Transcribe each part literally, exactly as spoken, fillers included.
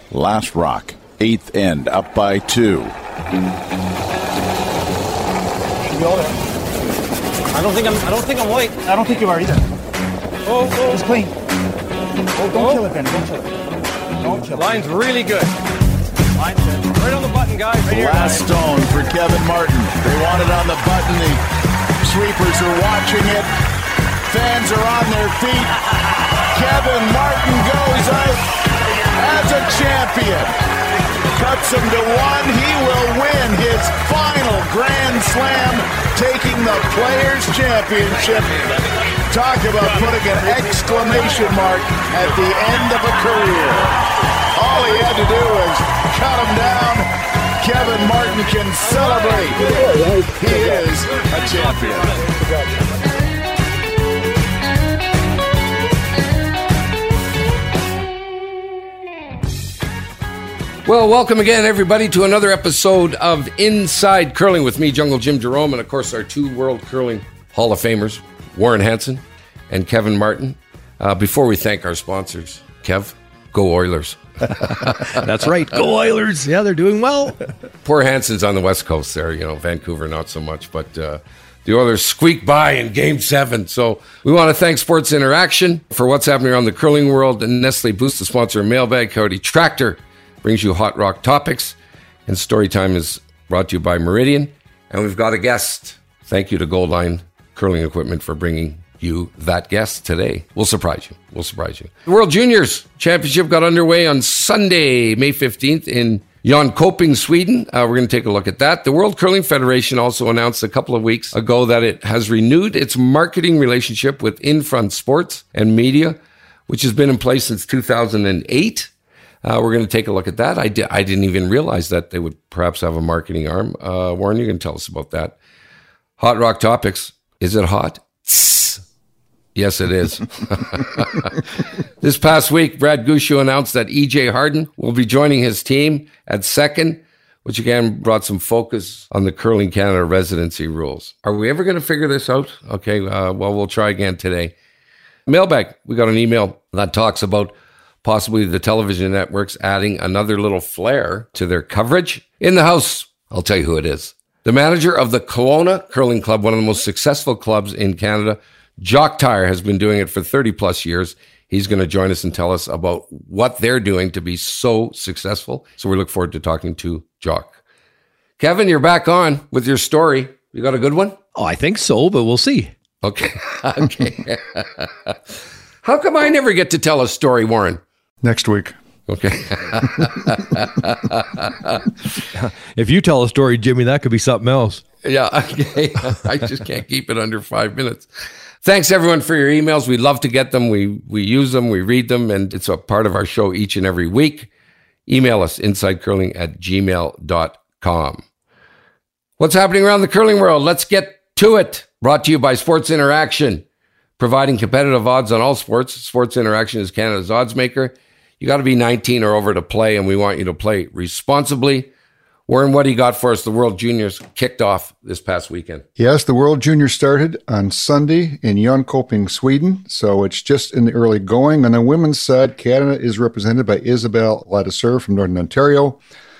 Last rock, eighth end, up by two. Should be all there. I don't think I'm. I don't think I'm white. I don't think you are either. Oh, oh. It's clean. Oh, don't oh. kill it, Ben. Don't kill it. Don't kill it. Line's really good. Line's good. Right on the button, guys. Right Last here, stone for Kevin Martin. They want it on the button. The sweepers are watching it. Fans are on their feet. Kevin Martin goes out as a champion. Cuts him to one. He will win his final Grand Slam, taking the Players' Championship. Talk about putting an exclamation mark at the end of a career. All he had to do was cut him down. Kevin Martin can celebrate. He is a champion. Well, welcome again, everybody, to another episode of Inside Curling with me, Jungle Jim Jerome, and, of course, our two World Curling Hall of Famers, Warren Hansen and Kevin Martin. Uh, before we thank our sponsors, Kev, go Oilers. That's right. Go Oilers. Yeah, they're doing well. Poor Hansen's on the West Coast there, you know, Vancouver, not so much, but uh, the Oilers squeaked by in Game seven. So we want to thank Sports Interaction for what's happening around the curling world, and Nestle Boost, the sponsor of Mailbag. Coyote Tractor brings you hot rock topics, and Storytime is brought to you by Meridian. And we've got a guest. Thank you to Goldline Curling Equipment for bringing you that guest today. We'll surprise you. We'll surprise you. The World Juniors Championship got underway on Sunday, May fifteenth in Jönköping, Sweden. Uh, we're going to take a look at that. The World Curling Federation also announced a couple of weeks ago that it has renewed its marketing relationship with Infront Sports and Media, which has been in place since two thousand eight. Uh, we're going to take a look at that. I, di- I didn't even realize that they would perhaps have a marketing arm. Uh, Warren, you can tell us about that. Hot Rock Topics. Is it hot? Tss. Yes, it is. This past week, Brad Gushue announced that E J Harden will be joining his team at second, which again brought some focus on the Curling Canada residency rules. Are we ever going to figure this out? Okay, uh, well, we'll try again today. Mailbag. We got an email that talks about possibly the television networks adding another little flair to their coverage. In the house, I'll tell you who it is. The manager of the Kelowna Curling Club, one of the most successful clubs in Canada, Jock Tyre, has been doing it for thirty plus years. He's going to join us and tell us about what they're doing to be so successful. So we look forward to talking to Jock. Kevin, you're back on with your story. You got a good one? Oh, I think so, but we'll see. Okay. Okay. How come I never get to tell a story, Warren? Next week. Okay. If you tell a story, Jimmy, that could be something else. Yeah, okay. I just can't keep it under five minutes. Thanks, everyone, for your emails. We love to get them. We we use them. We read them. And it's a part of our show each and every week. Email us, insidecurling at gmail dot com. What's happening around the curling world? Let's get to it. Brought to you by Sports Interaction, providing competitive odds on all sports. Sports Interaction is Canada's odds maker. You got to be nineteen or over to play, and we want you to play responsibly. Warren, what do you got for us? The World Juniors kicked off this past weekend. Yes, the World Juniors started on Sunday in Jönköping, Sweden, so it's just in the early going. On the women's side, Canada is represented by Isabelle Ladouceur from Northern Ontario.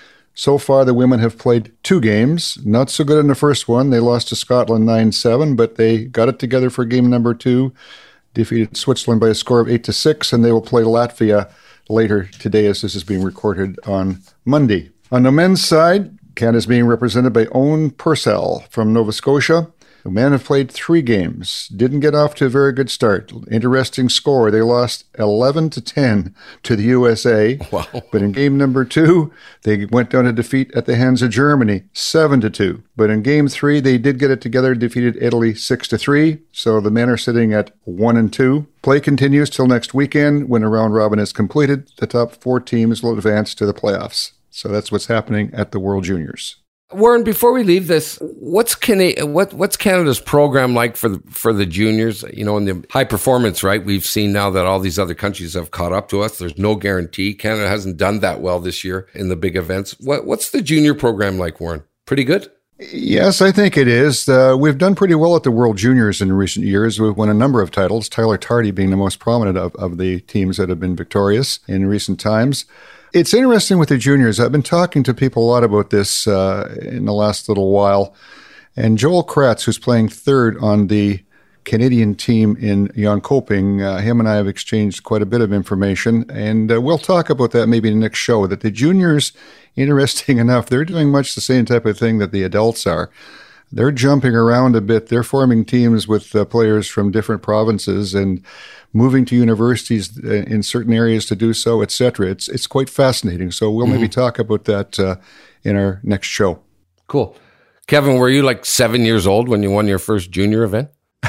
So far, the women have played two games. Not so good in the first one. They lost to Scotland nine seven, but they got it together for game number two, defeated Switzerland by a score of eight to six, and they will play Latvia later today as this is being recorded on Monday. On the men's side, Canada is being represented by Owen Purcell from Nova Scotia. The men have played three games. Didn't get off to a very good start. Interesting score. They lost eleven to ten to the U S A. Wow. But in game number two, they went down to defeat at the hands of Germany, seven to two. But in game three, they did get it together, defeated Italy six to three. So the men are sitting at one and two. Play continues till next weekend when a round robin is completed. The top four teams will advance to the playoffs. So that's what's happening at the World Juniors. Warren, before we leave this, what's Cana- what, what's Canada's program like for the, for the juniors? You know, in the high performance, right? We've seen now that all these other countries have caught up to us. There's no guarantee. Canada hasn't done that well this year in the big events. What, what's the junior program like, Warren? Pretty good? Yes, I think it is. Uh, we've done pretty well at the World Juniors in recent years. We've won a number of titles, Tyler Tardy being the most prominent of, of the teams that have been victorious in recent times. It's interesting with the juniors. I've been talking to people a lot about this uh, in the last little while. And Joel Kratz, who's playing third on the Canadian team in Jönköping, uh, him and I have exchanged quite a bit of information. And uh, we'll talk about that maybe in the next show, that the juniors, interesting enough, they're doing much the same type of thing that the adults are. They're jumping around a bit. They're forming teams with uh, players from different provinces and moving to universities in certain areas to do so, et cetera. It's it's quite fascinating. So we'll mm-hmm. maybe talk about that uh, in our next show. Cool. Kevin, were you like seven years old when you won your first junior event?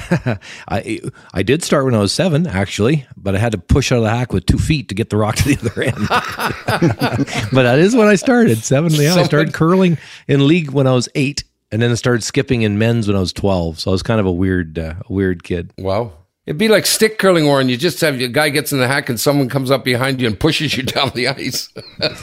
I I did start when I was seven, actually, but I had to push out of the hack with two feet to get the rock to the other end. But that is when I started. Seven, yeah. Someone... I started curling in league when I was eight. And then I started skipping in men's when I was twelve. So I was kind of a weird, uh, weird kid. Wow. It'd be like stick curling, Warren. You just have your guy gets in the hack and someone comes up behind you and pushes you down the ice.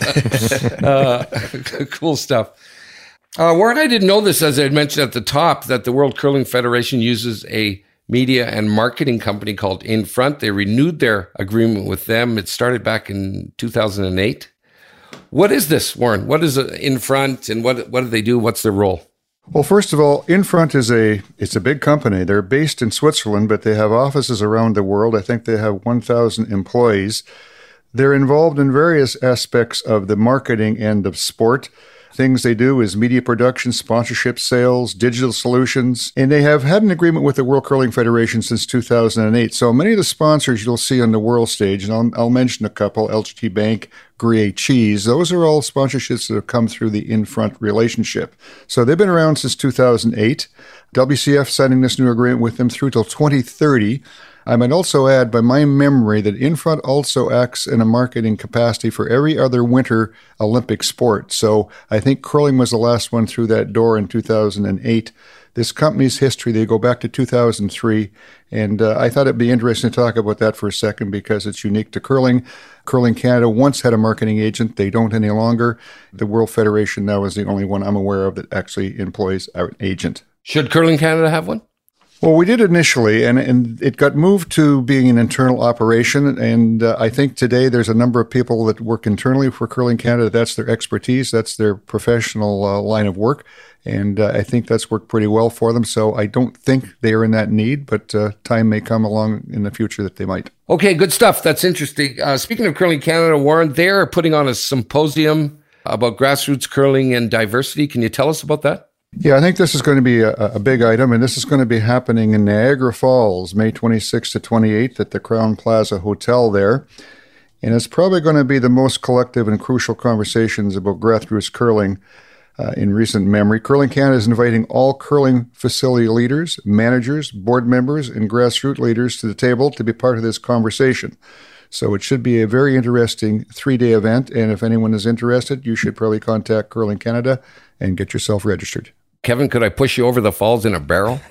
uh, cool stuff. Uh, Warren, I didn't know this, as I had mentioned at the top, that the World Curling Federation uses a media and marketing company called Infront. They renewed their agreement with them. It started back in two thousand eight. What is this, Warren? What is Infront, and what what do they do? What's their role? Well, first of all, Infront is a it's a big company. They're based in Switzerland, but they have offices around the world. I think they have one thousand employees. They're involved in various aspects of the marketing end of sport. Things they do is media production, sponsorship, sales, digital solutions, and they have had an agreement with the World Curling Federation since two thousand eight. So many of the sponsors you'll see on the world stage, and I'll, I'll mention a couple, L G T Bank, Gruyere Cheese, those are all sponsorships that have come through the Infront relationship. So they've been around since two thousand eight. W C F signing this new agreement with them through till twenty thirty. I might also add, by my memory, that Infront also acts in a marketing capacity for every other winter Olympic sport. So I think curling was the last one through that door in two thousand eight. This company's history, they go back to two thousand three, and uh, I thought it'd be interesting to talk about that for a second because it's unique to curling. Curling Canada once had a marketing agent. They don't any longer. The World Federation now is the only one I'm aware of that actually employs an agent. Should Curling Canada have one? Well, we did initially, and, and it got moved to being an internal operation. And uh, I think today there's a number of people that work internally for Curling Canada. That's their expertise. That's their professional uh, line of work. And uh, I think that's worked pretty well for them. So I don't think they are in that need, but uh, time may come along in the future that they might. Okay, good stuff. That's interesting. Uh, speaking of Curling Canada, Warren, they're putting on a symposium about grassroots curling and diversity. Can you tell us about that? Yeah, I think this is going to be a, a big item, and this is going to be happening in Niagara Falls, May twenty-sixth to twenty-eighth at the Crown Plaza Hotel there. And it's probably going to be the most collective and crucial conversations about grassroots curling uh, in recent memory. Curling Canada is inviting all curling facility leaders, managers, board members, and grassroots leaders to the table to be part of this conversation. So it should be a very interesting three-day event, and if anyone is interested, you should probably contact Curling Canada and get yourself registered. Kevin, could I push you over the falls in a barrel?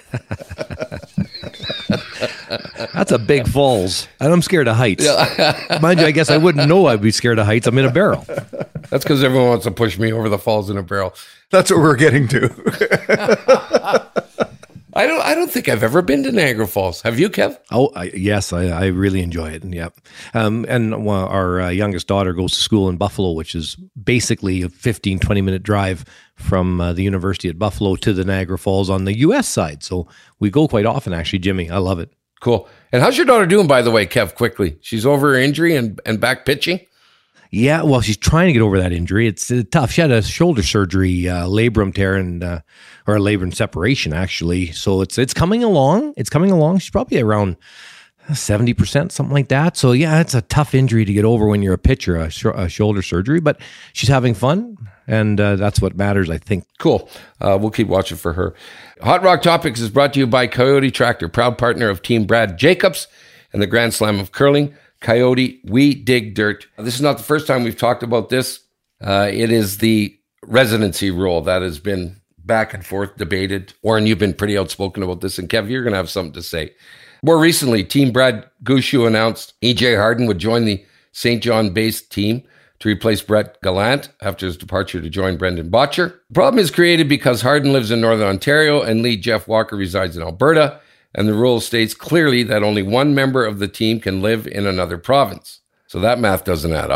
That's a big falls. And I'm scared of heights. Yeah. Mind you, I guess I wouldn't know I'd be scared of heights. I'm in a barrel. That's because everyone wants to push me over the falls in a barrel. That's what we're getting to. I don't. I don't think I've ever been to Niagara Falls. Have you, Kev? Oh, I, yes, I, I really enjoy it. Yeah, um, and well, our uh, youngest daughter goes to school in Buffalo, which is basically a fifteen, twenty minute drive from uh, the University at Buffalo to the Niagara Falls on the U S side. So we go quite often, actually, Jimmy. I love it. Cool. And how's your daughter doing, by the way, Kev? Quickly, she's over her injury and and back pitching. Yeah, well, she's trying to get over that injury. It's uh, tough. She had a shoulder surgery, uh, labrum tear, and uh, or a labrum separation, actually. So it's it's coming along. It's coming along. She's probably around seventy percent, something like that. So yeah, it's a tough injury to get over when you're a pitcher, a, sh- a shoulder surgery. But she's having fun, and uh, that's what matters, I think. Cool. Uh, we'll keep watching for her. Hot Rock Topics is brought to you by Coyote Tractor, proud partner of Team Brad Jacobs and the Grand Slam of Curling. Coyote, we dig dirt. This is not the first time we've talked about this. Uh, it is the residency rule that has been back and forth debated. Warren, you've been pretty outspoken about this, and Kev, you're going to have something to say. More recently, Team Brad Gushue announced E J Harden would join the Saint John-based team to replace Brett Gallant after his departure to join Brendan Botcher. The problem is created because Harden lives in Northern Ontario and lead Jeff Walker resides in Alberta. And the rule states clearly that only one member of the team can live in another province. So that math doesn't add up.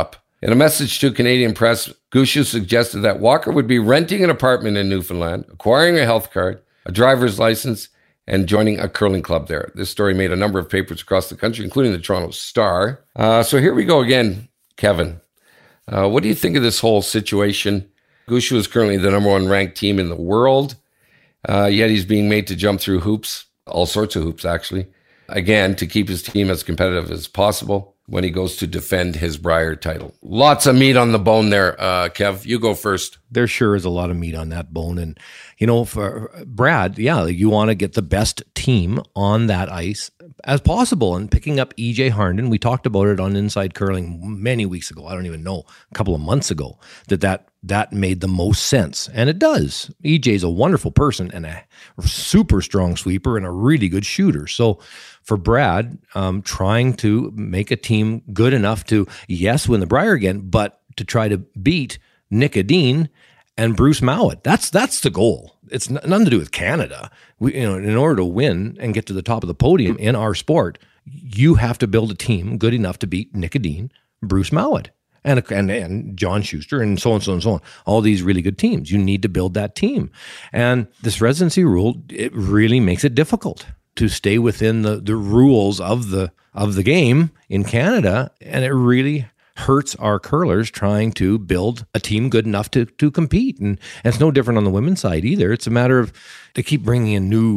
In a message to Canadian press, Gushue suggested that Walker would be renting an apartment in Newfoundland, acquiring a health card, a driver's license, and joining a curling club there. This story made a number of papers across the country, including the Toronto Star. Uh, so here we go again, Kevin. Uh, what do you think of this whole situation? Gushue is currently the number one ranked team in the world, uh, yet he's being made to jump through hoops, all sorts of hoops actually, again, to keep his team as competitive as possible when he goes to defend his Brier title. Lots of meat on the bone there, uh, Kev. You go first. There sure is a lot of meat on that bone. And, you know, for Brad, yeah, you want to get the best team on that ice as possible. And picking up E J Harnden, we talked about it on Inside Curling many weeks ago. I don't even know, a couple of months ago, that that, that made the most sense. And it does. E J's a wonderful person and a super strong sweeper and a really good shooter. So for Brad, um, trying to make a team good enough to, yes, win the Brier again, but to try to beat Nick Edin and Bruce Mowat. That's that's the goal. It's n- nothing to do with Canada. We, you know, in order to win and get to the top of the podium in our sport, you have to build a team good enough to beat Nick Edin, Bruce Mowat, and, and and John Schuster, and so on, so on, so on. All these really good teams. You need to build that team. And this residency rule, it really makes it difficult to stay within the, the rules of the of the game in Canada, and it really hurts our curlers trying to build a team good enough to to compete. And, and it's no different on the women's side either. It's a matter of they keep bringing in new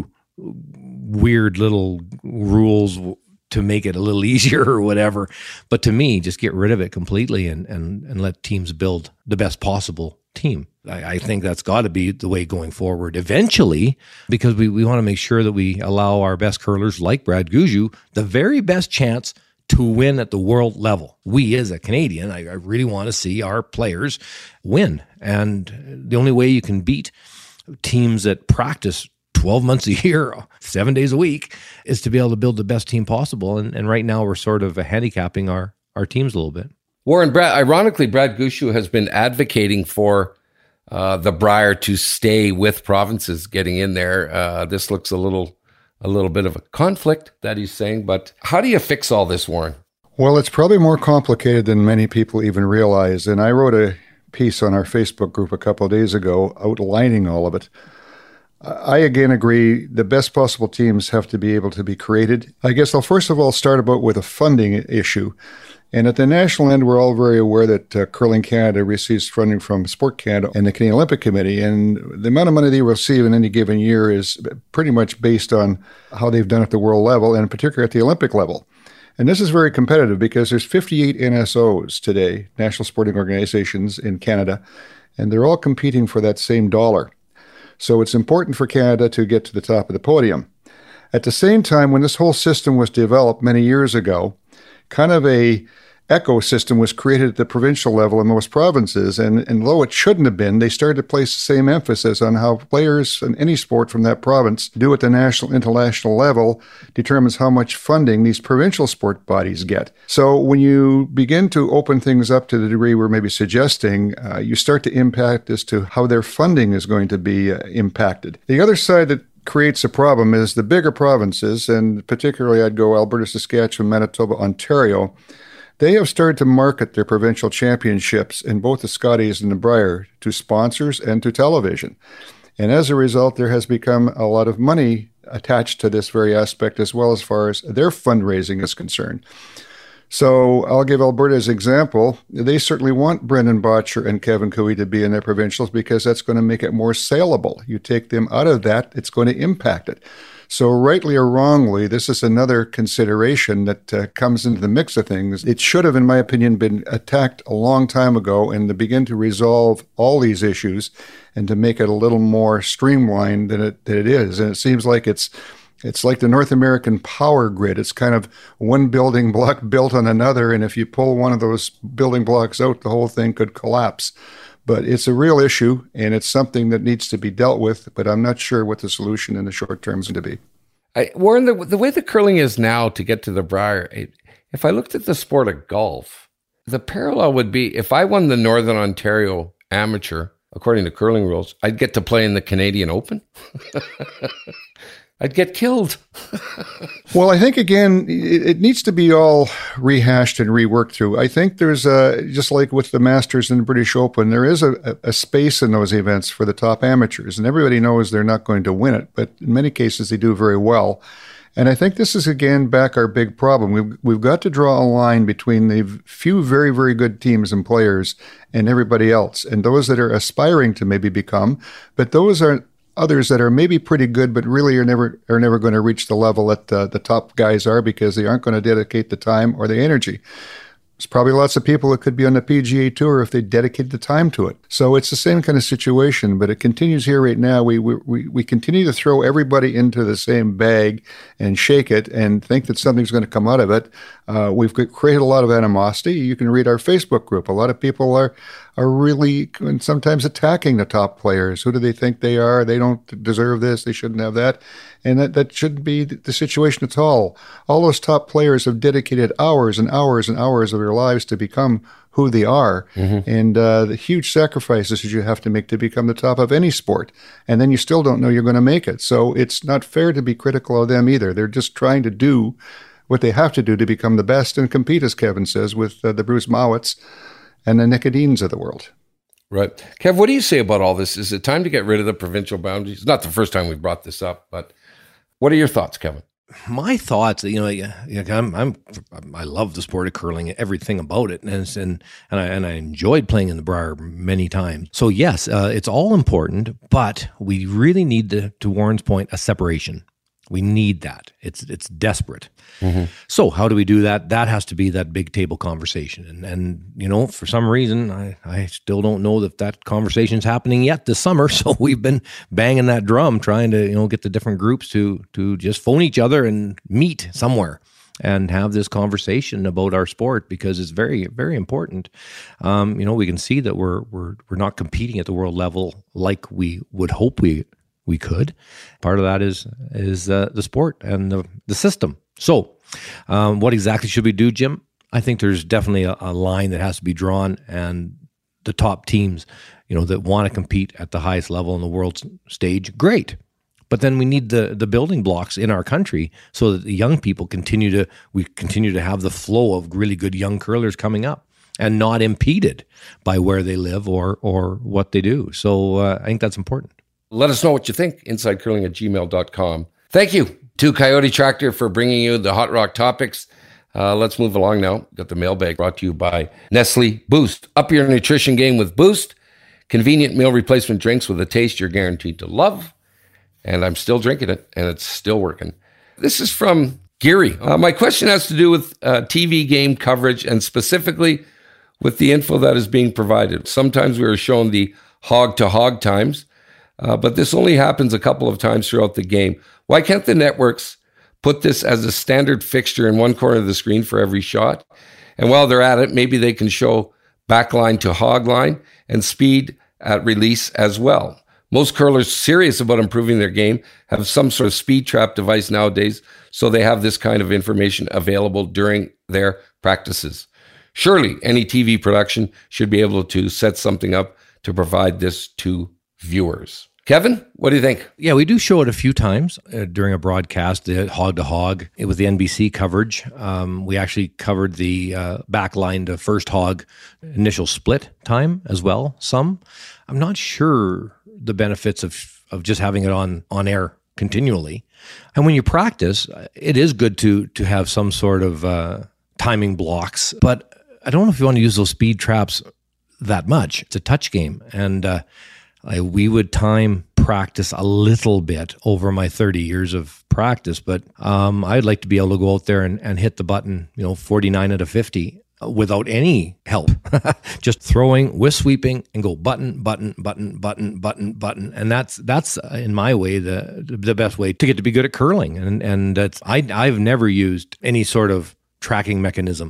weird little rules to make it a little easier or whatever. But to me, just get rid of it completely and and and let teams build the best possible team. I, I think that's got to be the way going forward eventually, because we, we want to make sure that we allow our best curlers like Brad Gushue the very best chance to win at the world level. We as a Canadian, I, I really want to see our players win. And the only way you can beat teams that practice twelve months a year, seven days a week, is to be able to build the best team possible. And, and right now we're sort of handicapping our, our teams a little bit. Warren, Brad, ironically, Brad Gushue has been advocating for uh, the Brier to stay with provinces getting in there. Uh, this looks a little, a little bit of a conflict that he's saying. But how do you fix all this, Warren? Well, it's probably more complicated than many people even realize. And I wrote a piece on our Facebook group a couple of days ago outlining all of it. I again agree the best possible teams have to be able to be created. I guess I'll first of all start about with a funding issue. And at the national end, we're all very aware that uh, Curling Canada receives funding from Sport Canada and the Canadian Olympic Committee. And the amount of money they receive in any given year is pretty much based on how they've done at the world level, and particularly at the Olympic level. And this is very competitive because there's fifty-eight N S Os today, National Sporting Organizations in Canada, and they're all competing for that same dollar. So it's important for Canada to get to the top of the podium. At the same time, when this whole system was developed many years ago, kind of a ecosystem was created at the provincial level in most provinces. And, and though it shouldn't have been, they started to place the same emphasis on how players in any sport from that province do at the national, international level determines how much funding these provincial sport bodies get. So when you begin to open things up to the degree we're maybe suggesting, uh, you start to impact as to how their funding is going to be uh, impacted. The other side that creates a problem is the bigger provinces, and particularly I'd go Alberta, Saskatchewan, Manitoba, Ontario. They have started to market their provincial championships in both the Scotties and the Brier to sponsors and to television. And as a result, there has become a lot of money attached to this very aspect as well as far as their fundraising is concerned. So I'll give Alberta as an example. They certainly want Brendan Bottcher and Kevin Cooey to be in their provincials because that's going to make it more saleable. You take them out of that, it's going to impact it. So rightly or wrongly, this is another consideration that uh, comes into the mix of things. It should have, in my opinion, been attacked a long time ago and to begin to resolve all these issues and to make it a little more streamlined than it, than it is. And it seems like it's it's like the North American power grid. It's kind of one building block built on another, and if you pull one of those building blocks out, the whole thing could collapse. But it's a real issue, and it's something that needs to be dealt with, but I'm not sure what the solution in the short term is going to be. I, Warren, the, the way the curling is now to get to the Brier, it, if I looked at the sport of golf, the parallel would be if I won the Northern Ontario Amateur, according to curling rules, I'd get to play in the Canadian Open. I'd get killed. Well, I think, again, it, it needs to be all rehashed and reworked through. I think there's a, just like with the Masters and the British Open, there is a, a space in those events for the top amateurs, and everybody knows they're not going to win it, but in many cases they do very well. And I think this is, again, back our big problem. We've, we've got to draw a line between the few very, very good teams and players and everybody else, and those that are aspiring to maybe become, but those are others that are maybe pretty good, but really are never are never going to reach the level that uh, the top guys are because they aren't going to dedicate the time or the energy. There's probably lots of people that could be on the P G A Tour if they dedicated the time to it. So it's the same kind of situation, but it continues here right now. We we we continue to throw everybody into the same bag and shake it and think that something's going to come out of it. Uh, we've created a lot of animosity. You can read our Facebook group. A lot of people are are really and sometimes attacking the top players. Who do they think they are? They don't deserve this. They shouldn't have that. And that, that shouldn't be the situation at all. All those top players have dedicated hours and hours and hours of their lives to become who they are. Mm-hmm. And uh, the huge sacrifices that you have to make to become the top of any sport. And then you still don't know you're going to make it. So it's not fair to be critical of them either. They're just trying to do what they have to do to become the best and compete, as Kevin says, with uh, the Bruce Mowats and the Nicodines of the world. Right. Kev, what do you say about all this? Is it time to get rid of the provincial boundaries? It's not the first time we've brought this up, but what are your thoughts, Kevin? My thoughts, you know, you know I'm, I'm, I love the sport of curling, everything about it, and and and I, and I enjoyed playing in the Briar many times. So yes, uh, it's all important, but we really need to, to Warren's point, a separation. We need that. It's it's desperate. Mm-hmm. So how do we do that? That has to be that big table conversation. And, and you know, for some reason, I, I still don't know that that conversation's happening yet this summer. So we've been banging that drum, trying to, you know, get the different groups to to just phone each other and meet somewhere and have this conversation about our sport, because it's very, very important. Um, you know, we can see that we're we're we're not competing at the world level like we would hope we we could. Part of that is is uh, the sport and the, the system. So um, what exactly should we do, Jim? I think there's definitely a, a line that has to be drawn, and the top teams, you know, that want to compete at the highest level on the world stage, great. But then we need the the building blocks in our country so that the young people continue to, we continue to have the flow of really good young curlers coming up and not impeded by where they live or or what they do. So uh, I think that's important. Let us know what you think, inside curling at gmail dot com. Thank you to Coyote Tractor for bringing you the Hot Rock topics. Uh, let's move along now. Got the mailbag brought to you by Nestle Boost. Up your nutrition game with Boost. Convenient meal replacement drinks with a taste you're guaranteed to love. And I'm still drinking it, and it's still working. This is from Geary. Uh, my question has to do with uh, T V game coverage, and specifically with the info that is being provided. Sometimes we are shown the hog-to-hog times, uh, but this only happens a couple of times throughout the game. Why can't the networks put this as a standard fixture in one corner of the screen for every shot? And while they're at it, maybe they can show backline to hog line and speed at release as well. Most curlers serious about improving their game have some sort of speed trap device nowadays, so they have this kind of information available during their practices. Surely any T V production should be able to set something up to provide this to viewers. Kevin, what do you think? Yeah, we do show it a few times uh, during a broadcast, the hog to hog with the N B C coverage. Um, we actually covered the uh, back line to first hog initial split time as well, some. I'm not sure the benefits of, of just having it on, on air continually. And when you practice, it is good to to have some sort of uh, timing blocks, but I don't know if you want to use those speed traps that much. It's a touch game, and uh, I, we would time practice a little bit over my thirty years of practice, but um, I'd like to be able to go out there and, and hit the button, you know, forty-nine out of fifty without any help. Just throwing, whisk sweeping, and go button, button, button, button, button, button, and that's that's uh, in my way the the best way to get to be good at curling. And and that's I I've never used any sort of tracking mechanism.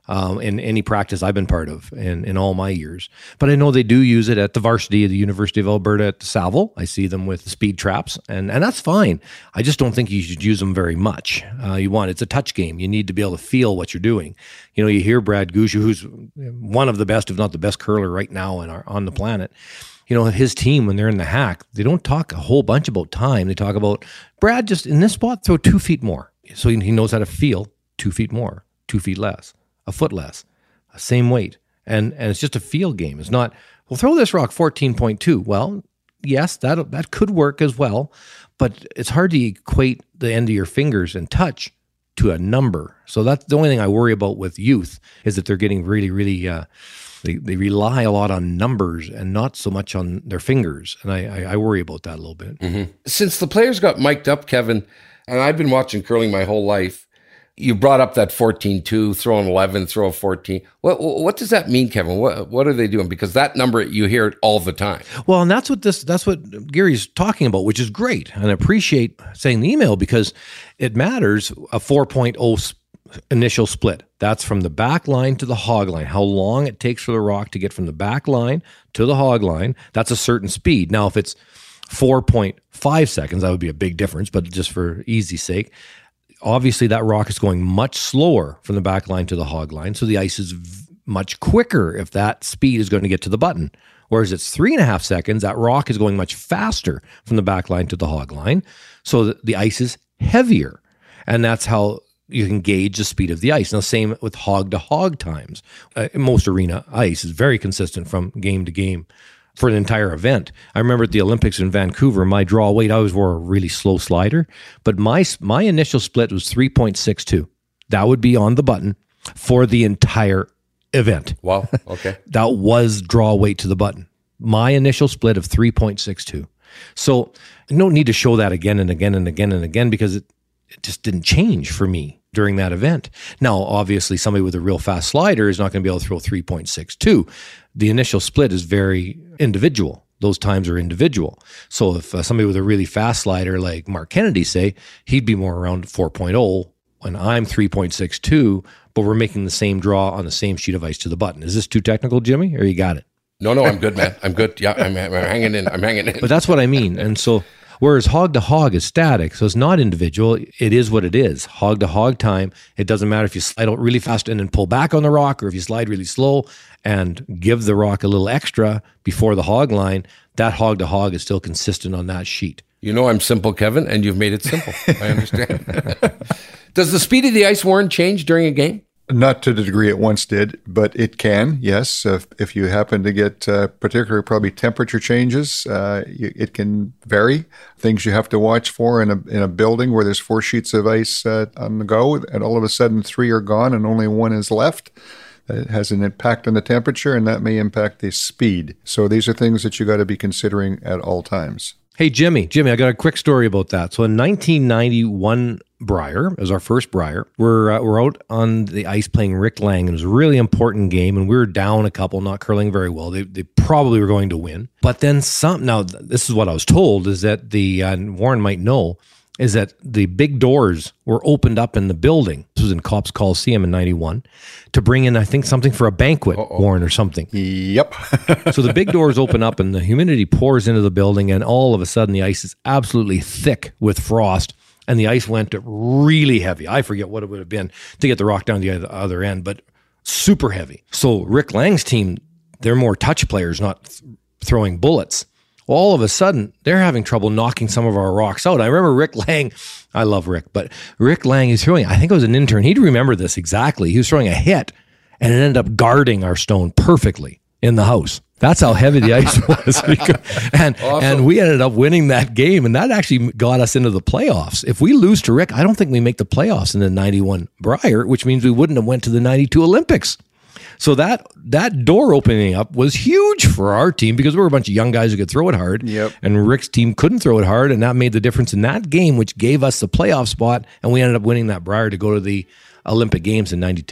um, in any practice I've been part of in, in all my years. But I know they do use it at the varsity of the University of Alberta at Saville. I see them with speed traps, and, and that's fine. I just don't think you should use them very much. Uh, you want, it's a touch game. You need to be able to feel what you're doing. You know, you hear Brad Gushue, who's one of the best, if not the best curler right now in our, on the planet. You know, his team, when they're in the hack, they don't talk a whole bunch about time. They talk about, Brad, just in this spot, throw two feet more. So he knows how to feel two feet more, two feet less, a foot less, same weight. And and it's just a feel game. It's not, well, throw this rock fourteen point two. Well, yes, that that could work as well, but it's hard to equate the end of your fingers and touch to a number. So that's the only thing I worry about with youth, is that they're getting really, really, uh, they, they rely a lot on numbers and not so much on their fingers. And I, I, I worry about that a little bit. Mm-hmm. Since the players got mic'd up, Kevin, and I've been watching curling my whole life, you brought up that fourteen two, throw an eleven, throw a fourteen. What what does that mean, Kevin? What what are they doing? Because that number, you hear it all the time. Well, and that's what this that's what Gary's talking about, which is great. And I appreciate saying the email, because it matters. A four point oh initial split. That's from the back line to the hog line. How long it takes for the rock to get from the back line to the hog line. That's a certain speed. Now, if it's four point five seconds, that would be a big difference, but just for easy's sake, obviously that rock is going much slower from the back line to the hog line, so the ice is v- much quicker if that speed is going to get to the button. Whereas it's three and a half seconds, that rock is going much faster from the back line to the hog line, so the, the ice is heavier. And that's how you can gauge the speed of the ice. Now, same with hog to hog times. Uh, most arena ice is very consistent from game to game for an entire event. I remember at the Olympics in Vancouver, my draw weight, I always wore a really slow slider, but my my initial split was three point six two. That would be on the button for the entire event. Wow, okay. That was draw weight to the button. My initial split of three point six two. So no need to show that again and again and again and again, because it, it just didn't change for me during that event. Now, obviously, somebody with a real fast slider is not going to be able to throw three point six two. The initial split is very individual. Those times are individual. So if uh, somebody with a really fast slider like Mark Kennedy, say, he'd be more around four point oh when I'm three point six two, but we're making the same draw on the same sheet of ice to the button. Is this too technical, Jimmy, or you got it? No, no, I'm good, man. I'm good. Yeah, I'm, I'm hanging in. I'm hanging in. But that's what I mean. And so, whereas hog to hog is static, so it's not individual. It is what it is. Hog to hog time, it doesn't matter if you slide out really fast and then pull back on the rock, or if you slide really slow and give the rock a little extra before the hog line, that hog to hog is still consistent on that sheet. You know I'm simple, Kevin, and you've made it simple. I understand. Does the speed of the ice, Warren, change during a game? Not to the degree it once did, but it can, yes. If, if you happen to get uh, particularly probably temperature changes, uh, you, it can vary. Things you have to watch for in a in a building where there's four sheets of ice uh, on the go, and all of a sudden three are gone and only one is left. It has an impact on the temperature, and that may impact the speed. So these are things that you got to be considering at all times. Hey, Jimmy, Jimmy, I got a quick story about that. So in nineteen ninety-one, Brier, it was our first Brier, we're, uh, we're out on the ice playing Rick Lang. It was a really important game, and we were down a couple, not curling very well. They they probably were going to win. But then some, now this is what I was told, is that the, uh, Warren might know, is that the big doors were opened up in the building. This was in Copps Coliseum in ninety-one, to bring in, I think, something for a banquet, Uh-oh. Warren, or something. Yep. So the big doors open up and the humidity pours into the building, and all of a sudden the ice is absolutely thick with frost, and the ice went really heavy. I forget what it would have been to get the rock down the other end, but super heavy. So Rick Lang's team, they're more touch players, not th- throwing bullets. All of a sudden, they're having trouble knocking some of our rocks out. I remember Rick Lang, I love Rick, but Rick Lang is throwing, I think it was an intern, he'd remember this exactly. He was throwing a hit, and it ended up guarding our stone perfectly in the house. That's how heavy the ice was. and awesome. And we ended up winning that game, and that actually got us into the playoffs. If we lose to Rick, I don't think we make the playoffs in the ninety-one Brier, which means we wouldn't have went to the ninety-two Olympics. So that that door opening up was huge for our team, because we were a bunch of young guys who could throw it hard. Yep. And Rick's team couldn't throw it hard, and that made the difference in that game, which gave us the playoff spot, and we ended up winning that Brier to go to the Olympic Games in ninety-two.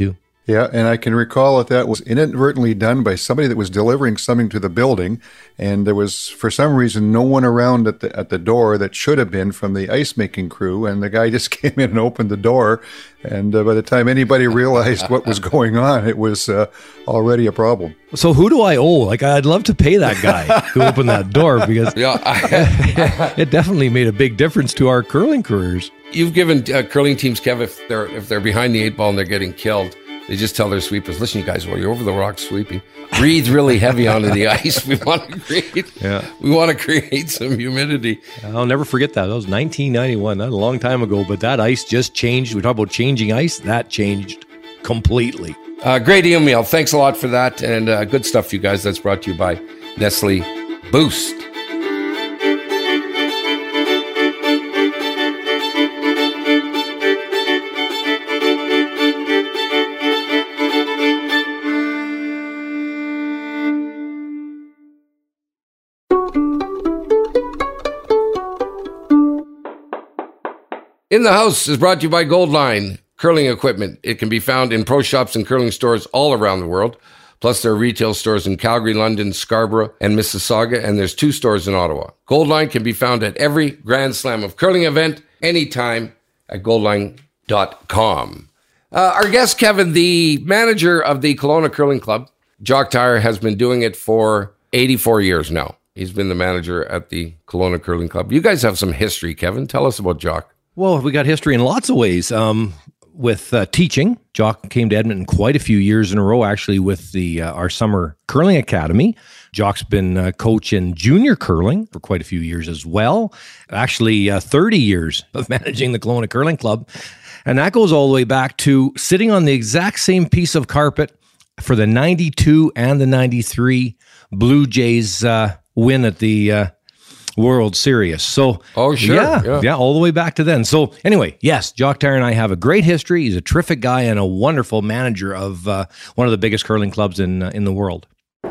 Yeah, and I can recall that that was inadvertently done by somebody that was delivering something to the building, and there was, for some reason, no one around at the at the door that should have been from the ice making crew, and the guy just came in and opened the door, and uh, by the time anybody realized what was going on, it was uh, already a problem. So who do I owe? Like, I'd love to pay that guy who opened that door, because Yeah, I, it definitely made a big difference to our curling careers. you've given uh, curling teams, Kev, if they're if they're behind the eight ball and they're getting killed, they just tell their sweepers, listen, you guys, while you're over the rocks sweeping, breathe really heavy onto the ice. We want to create, Yeah. we want to create some humidity. I'll never forget that. That was nineteen ninety-one. That was a long time ago, but that ice just changed. We talk about changing ice. That changed completely. Uh, great email. Thanks a lot for that. And uh, good stuff, you guys. That's brought to you by Nestle Boost. In the House is brought to you by Goldline Curling Equipment. It can be found in pro shops and curling stores all around the world. Plus, there are retail stores in Calgary, London, Scarborough, and Mississauga, and there's two stores in Ottawa. Goldline can be found at every Grand Slam of curling event, anytime, at goldline dot com. Uh, our guest, Kevin, the manager of the Kelowna Curling Club, Jock Tyre, has been doing it for eighty-four years now. He's been the manager at the Kelowna Curling Club. You guys have some history, Kevin. Tell us about Jock. Well, we got history in lots of ways. Um, with uh, teaching, Jock came to Edmonton quite a few years in a row, actually, with the uh, our summer curling academy. Jock's been uh, coach in junior curling for quite a few years as well. Actually, uh, thirty years of managing the Kelowna Curling Club. And that goes all the way back to sitting on the exact same piece of carpet for the ninety-two and the ninety-three Blue Jays uh, win at the uh, World Series. So, Oh, sure. Yeah, Yeah. yeah, all the way back to then. So, anyway, yes, Jock Tyre and I have a great history. He's a terrific guy and a wonderful manager of uh, one of the biggest curling clubs in uh, in the world.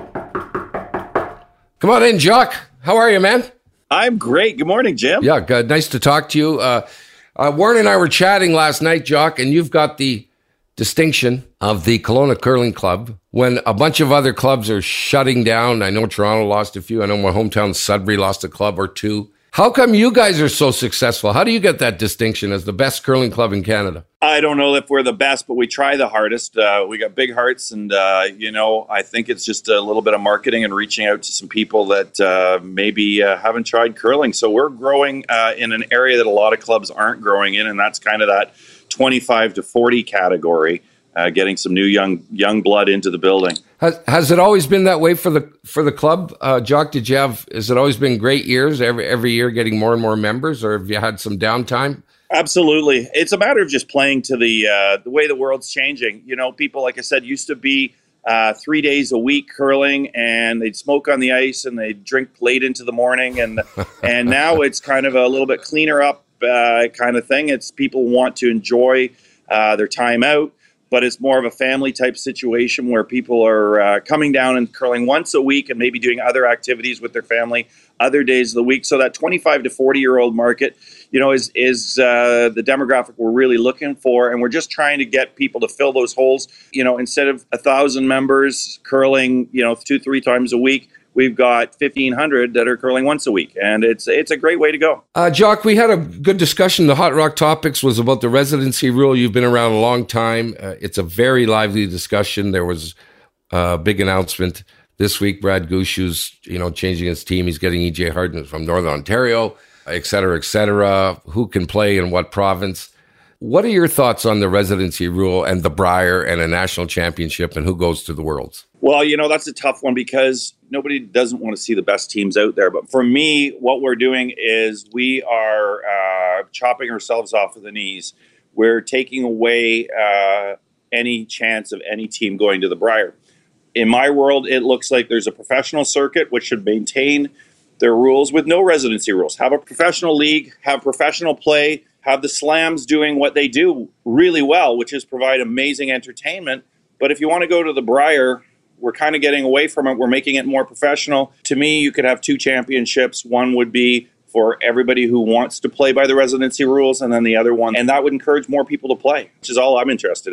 Come on in, Jock. How are you, man? I'm great. Good morning, Jim. Yeah, good. Nice to talk to you. Uh, uh, Warren and I were chatting last night, Jock, and you've got the distinction of the Kelowna Curling Club when a bunch of other clubs are shutting down. I know Toronto lost a few. I know my hometown Sudbury lost a club or two. How come you guys are so successful? How do you get that distinction as the best curling club in Canada? I don't know if we're the best, but we try the hardest. Uh, we got big hearts, and, uh, you know, I think it's just a little bit of marketing and reaching out to some people that uh, maybe uh, haven't tried curling. So we're growing uh, in an area that a lot of clubs aren't growing in, and that's kind of that twenty-five to forty category, uh, getting some new young young blood into the building. Has, has it always been that way for the for the club, uh, Jock? Did you have? Has it always been great years every every year, getting more and more members, or have you had some downtime? Absolutely, it's a matter of just playing to the uh, the way the world's changing. You know, people, like I said, used to be uh, three days a week curling, and they'd smoke on the ice and they'd drink late into the morning, and and now it's kind of a little bit cleaner up uh, kind of thing. It's people want to enjoy uh, their time out, but it's more of a family type situation where people are uh, coming down and curling once a week and maybe doing other activities with their family other days of the week. So that twenty-five to forty year old market, you know, is is uh, the demographic we're really looking for, and we're just trying to get people to fill those holes. You know, instead of a thousand members curling, you know, two three times a week, we've got fifteen hundred that are curling once a week, and it's it's a great way to go. Uh, Jock, we had a good discussion. The Hot Rock Topics was about the residency rule. You've been around a long time. Uh, it's a very lively discussion. There was a big announcement this week. Brad Gushu's, you know, changing his team. He's getting E J Harden from Northern Ontario, et cetera, et cetera. Who can play in what province? What are your thoughts on the residency rule and the Brier and a national championship and who goes to the Worlds? Well, you know, that's a tough one because nobody doesn't want to see the best teams out there. But for me, what we're doing is we are uh, chopping ourselves off of the knees. We're taking away uh, any chance of any team going to the Brier. In my world, it looks like there's a professional circuit which should maintain their rules with no residency rules. Have a professional league, have professional play, have the slams doing what they do really well, which is provide amazing entertainment. But if you want to go to the Brier, we're kind of getting away from it. We're making it more professional. To me, you could have two championships. One would be for everybody who wants to play by the residency rules, and then the other one. And that would encourage more people to play, which is all I'm interested in.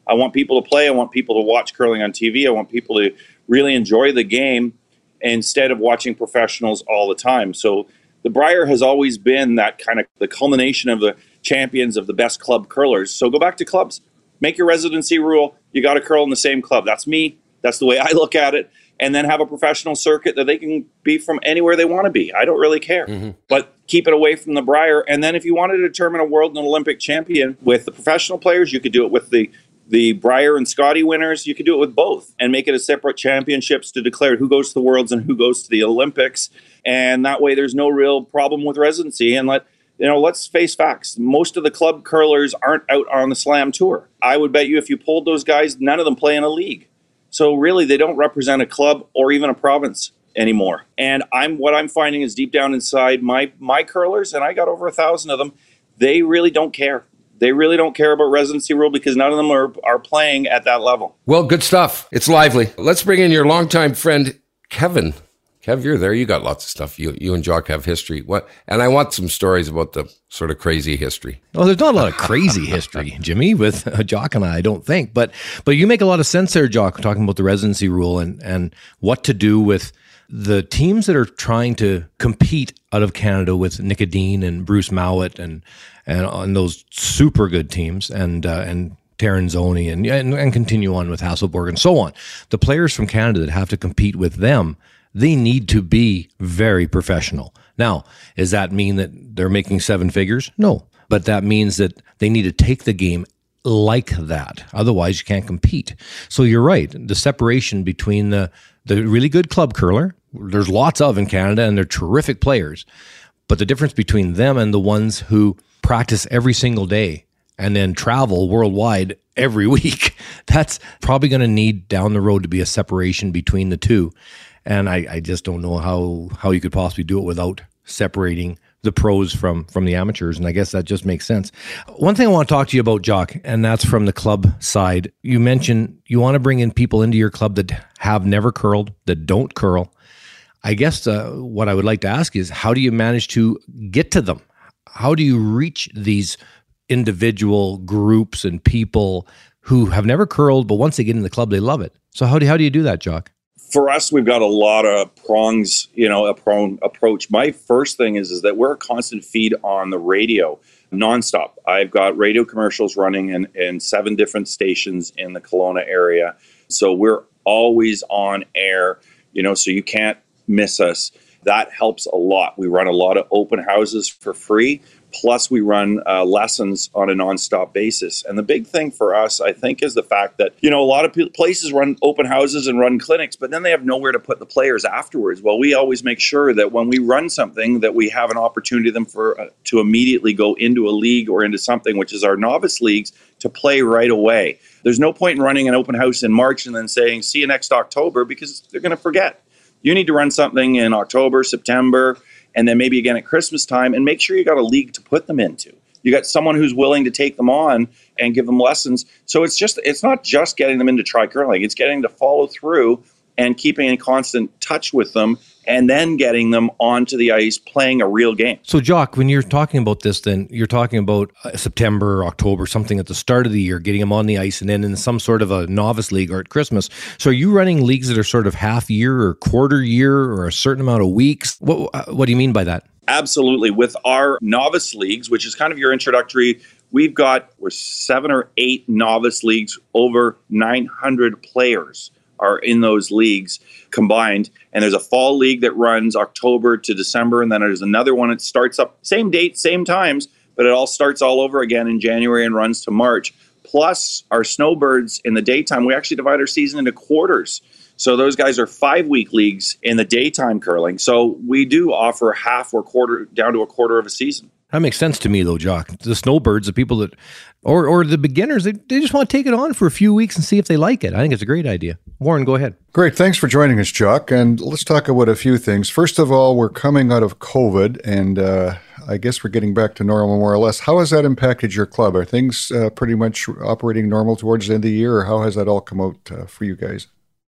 I want people to play. I want people to watch curling on T V. I want people to really enjoy the game instead of watching professionals all the time. So the Brier has always been that kind of the culmination of the champions of the best club curlers. So go back to clubs. Make your residency rule. You got to curl in the same club. That's me. That's the way I look at it. And then have a professional circuit that they can be from anywhere they want to be. I don't really care. Mm-hmm. But keep it away from the Brier. And then if you wanted to determine a world and Olympic champion with the professional players, you could do it with the the Brier and Scotty winners. You could do it with both and make it a separate championships to declare who goes to the Worlds and who goes to the Olympics. And that way there's no real problem with residency. And let you know, let's face facts. Most of the club curlers aren't out on the Slam Tour. I would bet you if you polled those guys, none of them play in a league. So really, they don't represent a club or even a province anymore. And I'm what I'm finding is deep down inside my my curlers, and I got over a thousand of them, they really don't care. They really don't care about residency rule because none of them are, are playing at that level. Well, good stuff. It's lively. Let's bring in your longtime friend, Kevin. Kev, you're there. You got lots of stuff. You you and Jock have history. What? And I want some stories about the sort of crazy history. Well, there's not a lot of crazy history, Jimmy, with uh, Jock and I, I don't think. But but you make a lot of sense there, Jock, talking about the residency rule and, and what to do with the teams that are trying to compete out of Canada with Nicodine and Bruce Mowat and and on those super good teams and uh, and Taryn Zoni and, and and continue on with Hasselborg and so on. The players from Canada that have to compete with them, they need to be very professional. Now, does that mean that they're making seven figures? No, but that means that they need to take the game like that. Otherwise, you can't compete. So you're right. The separation between the, the really good club curler, there's lots of in Canada, and they're terrific players. But the difference between them and the ones who practice every single day and then travel worldwide every week, that's probably going to need down the road to be a separation between the two. And I, I just don't know how, how you could possibly do it without separating the pros from, from the amateurs. And I guess that just makes sense. One thing I want to talk to you about, Jock, and that's from the club side. You mentioned you want to bring in people into your club that have never curled, that don't curl. I guess uh, what I would like to ask is, how do you manage to get to them? How do you reach these individual groups and people who have never curled, but once they get in the club, they love it? So how do, how do you do that, Jock? For us, we've got a lot of prongs, you know, a prone approach. My first thing is, is that we're a constant feed on the radio, nonstop. I've got radio commercials running in, in seven different stations in the Kelowna area. So we're always on air, you know, so you can't miss us. That helps a lot. We run a lot of open houses for free. Plus, we run uh, lessons on a nonstop basis. And the big thing for us, I think, is the fact that, you know, a lot of p- places run open houses and run clinics, but then they have nowhere to put the players afterwards. Well, we always make sure that when we run something, that we have an opportunity them for uh, to immediately go into a league or into something, which is our novice leagues, to play right away. There's no point in running an open house in March and then saying, see you next October, because they're going to forget. You need to run something in October, September, and then maybe again at Christmas time, and make sure you got a league to put them into. You got someone who's willing to take them on and give them lessons. So it's just, it's not just getting them into try curling. It's getting to follow through and keeping in constant touch with them, and then getting them onto the ice playing a real game. So, Jock, when you're talking about this, then you're talking about uh, September, October, something at the start of the year, getting them on the ice, and then in some sort of a novice league or at Christmas. So are you running leagues that are sort of half year or quarter year or a certain amount of weeks? What, uh, what do you mean by that? Absolutely. With our novice leagues, which is kind of your introductory, we've got we're seven or eight novice leagues, over nine hundred players are in those leagues combined. And there's a fall league that runs October to December. And then there's another one that starts up same date, same times, but it all starts all over again in January and runs to March. Plus our snowbirds in the daytime, we actually divide our season into quarters. So those guys are five week leagues in the daytime curling. So we do offer half or quarter down to a quarter of a season. That makes sense to me, though, Jock. The snowbirds, the people that, or or the beginners, they, they just want to take it on for a few weeks and see if they like it. I think it's a great idea. Warren, go ahead. Great. Thanks for joining us, Jock. And let's talk about a few things. First of all, we're coming out of COVID, and uh, I guess we're getting back to normal more or less. How has that impacted your club? Are things uh, pretty much operating normal towards the end of the year, or how has that all come out uh, for you guys?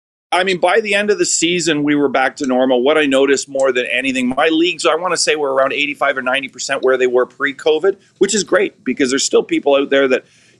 I mean, by the end of the season, we were back to normal. What I noticed more than anything, my leagues, I want to say were around eighty-five or ninety percent where they were pre-COVID, which is great because there's still people out there that,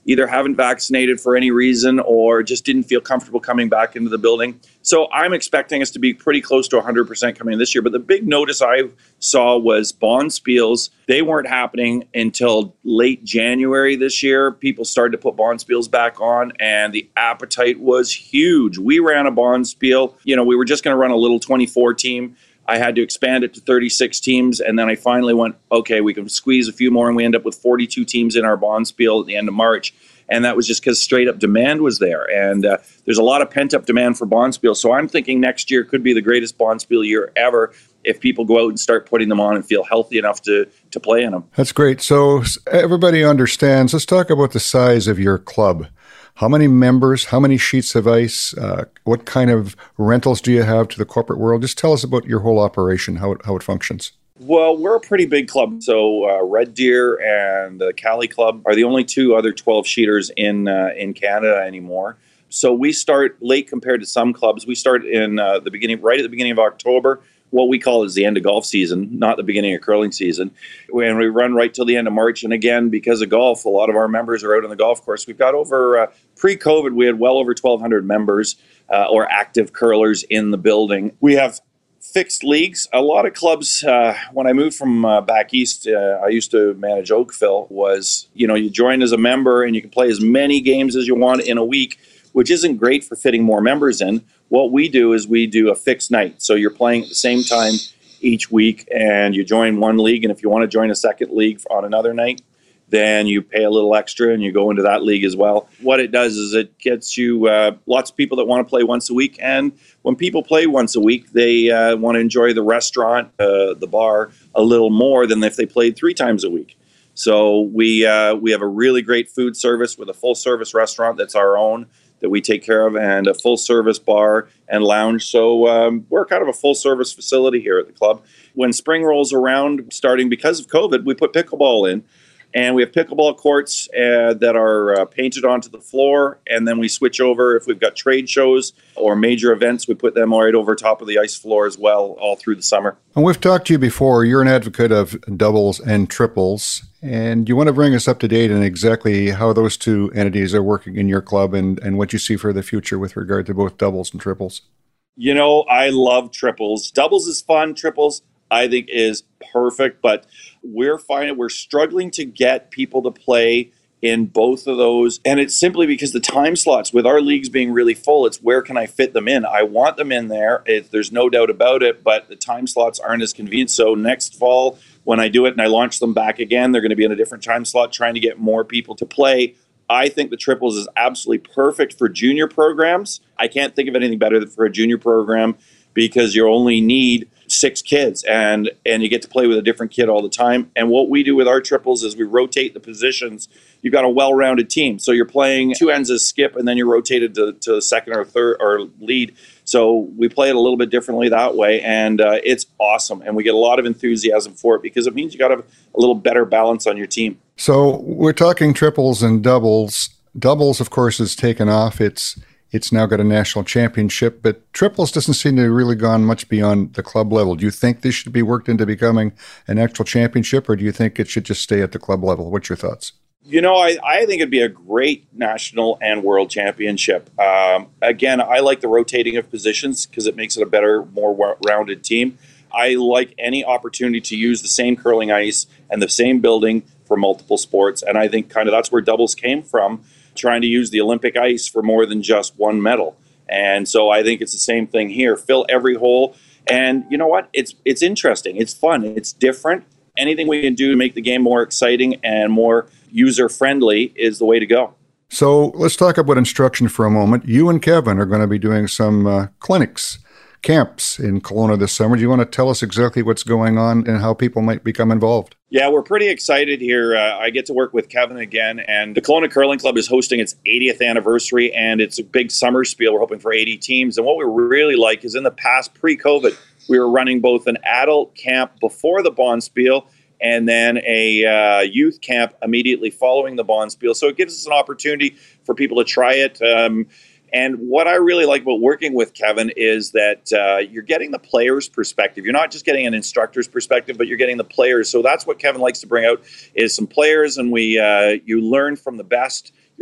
either haven't vaccinated for any reason or just didn't feel comfortable coming back into the building. So I'm expecting us to be pretty close to one hundred percent coming in this year. But the big notice I saw was bonspiels. They weren't happening until late January this year. People started to put bonspiels back on, and the appetite was huge. We ran a bonspiel. You know, we were just going to run a little twenty-four team. I had to expand it to thirty-six teams, and then I finally went, okay, we can squeeze a few more, and we end up with forty-two teams in our bonspiel at the end of March. And that was just because straight up demand was there. And uh, there's a lot of pent up demand for bonspiel. So I'm thinking next year could be the greatest bonspiel year ever if people go out and start putting them on and feel healthy enough to, to play in them. That's great. So everybody understands. Let's talk about the size of your club. How many members, how many sheets of ice, uh, what kind of rentals do you have to the corporate world? Just tell us about your whole operation, how it, how it functions. Well, we're a pretty big club. So uh, Red Deer and the Cali Club are the only two other twelve-sheeters in uh, in Canada anymore. So we start late compared to some clubs. We start in uh, the beginning, right at the beginning of October. What we call is the end of golf season, not the beginning of curling season. And we run right till the end of March. And again, because of golf, a lot of our members are out on the golf course. We've got over, uh, pre-COVID, we had well over twelve hundred members uh, or active curlers in the building. We have fixed leagues. A lot of clubs, uh, when I moved from uh, back east, uh, I used to manage Oakville, was, you know, you join as a member and you can play as many games as you want in a week, which isn't great for fitting more members in. What we do is we do a fixed night. So you're playing at the same time each week, and you join one league. And if you want to join a second league on another night, then you pay a little extra and you go into that league as well. What it does is it gets you uh, lots of people that want to play once a week. And when people play once a week, they uh, want to enjoy the restaurant, uh, the bar, a little more than if they played three times a week. So we uh, we have a really great food service with a full-service restaurant that's our own, that we take care of, and a full-service bar and lounge. So um, we're kind of a full-service facility here at the club. When spring rolls around, starting because of COVID, we put pickleball in. And we have pickleball courts uh, that are uh, painted onto the floor. And then we switch over, if we've got trade shows or major events, we put them right over top of the ice floor as well, all through the summer. And we've talked to you before. You're an advocate of doubles and triples. And you want to bring us up to date on exactly how those two entities are working in your club and, and what you see for the future with regard to both doubles and triples. You know, I love triples. Doubles is fun. Triples, I think, is perfect, but we're finding we're struggling to get people to play in both of those. And it's simply because the time slots with our leagues being really full, it's where can I fit them in? I want them in there. It, there's no doubt about it, but the time slots aren't as convenient. So next fall, when I do it and I launch them back again, they're going to be in a different time slot, trying to get more people to play. I think the triples is absolutely perfect for junior programs. I can't think of anything better than for a junior program, because you only need six kids and and you get to play with a different kid all the time. And what we do with our triples is we rotate the positions. You've got a well-rounded team. So you're playing two ends as skip, and then you're rotated to, to second or third or lead. So we play it a little bit differently that way, and uh, it's awesome. And we get a lot of enthusiasm for it because it means you got to have a little better balance on your team. So we're talking triples and doubles. Doubles, of course, is taken off. It's It's now got a national championship, but triples doesn't seem to have really gone much beyond the club level. Do you think this should be worked into becoming an actual championship, or do you think it should just stay at the club level? What's your thoughts? You know, I, I think it'd be a great national and world championship. Um, again, I like the rotating of positions because it makes it a better, more rounded team. I like any opportunity to use the same curling ice and the same building for multiple sports, and I think kind of that's where doubles came from, trying to use the Olympic ice for more than just one medal. And so I think it's the same thing here. Fill every hole. And you know what? It's it's interesting. It's fun. It's different. Anything we can do to make the game more exciting and more user-friendly is the way to go. So let's talk about instruction for a moment. You and Kevin are going to be doing some uh, clinics, camps in Kelowna this summer. Do you want to tell us exactly what's going on and how people might become involved? Yeah, we're pretty excited here. Uh, I get to work with Kevin again, and the Kelowna Curling Club is hosting its eightieth anniversary, and it's a big summer spiel. We're hoping for eighty teams, and what we really like is in the past, pre-COVID, we were running both an adult camp before the Bonspiel and then a uh, youth camp immediately following the Bonspiel. So it gives us an opportunity for people to try it. Um, And what I really like about working with Kevin is that uh, you're getting the player's perspective. You're not just getting an instructor's perspective, but you're getting the players. So that's what Kevin likes to bring out is some players, and we uh, you learn from the best.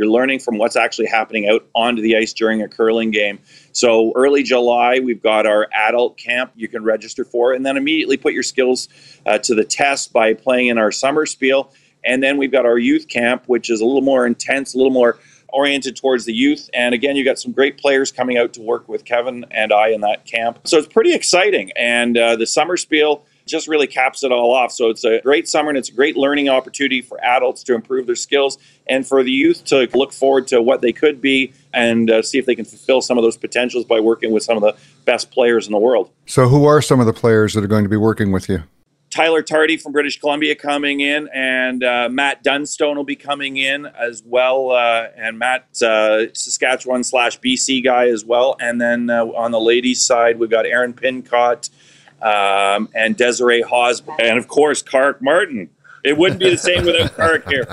You're learning from what's actually happening out onto the ice during a curling game. So early July, we've got our adult camp you can register for, and then immediately put your skills uh, to the test by playing in our summer spiel. And then we've got our youth camp, which is a little more intense, a little more oriented towards the youth. And again, you got some great players coming out to work with Kevin and I in that camp. So it's pretty exciting. And uh, the summer spiel just really caps it all off. So it's a great summer, and it's a great learning opportunity for adults to improve their skills and for the youth to look forward to what they could be and uh, see if they can fulfill some of those potentials by working with some of the best players in the world. So who are some of the players that are going to be working with you? Tyler Tardy from British Columbia coming in, and uh, Matt Dunstone will be coming in as well, uh, and Matt, uh, Saskatchewan slash B C guy as well. And then uh, on the ladies' side, we've got Aaron Pincott um, and Desiree Hawes, and of course, Kark Martin. It wouldn't be the same without Kark here.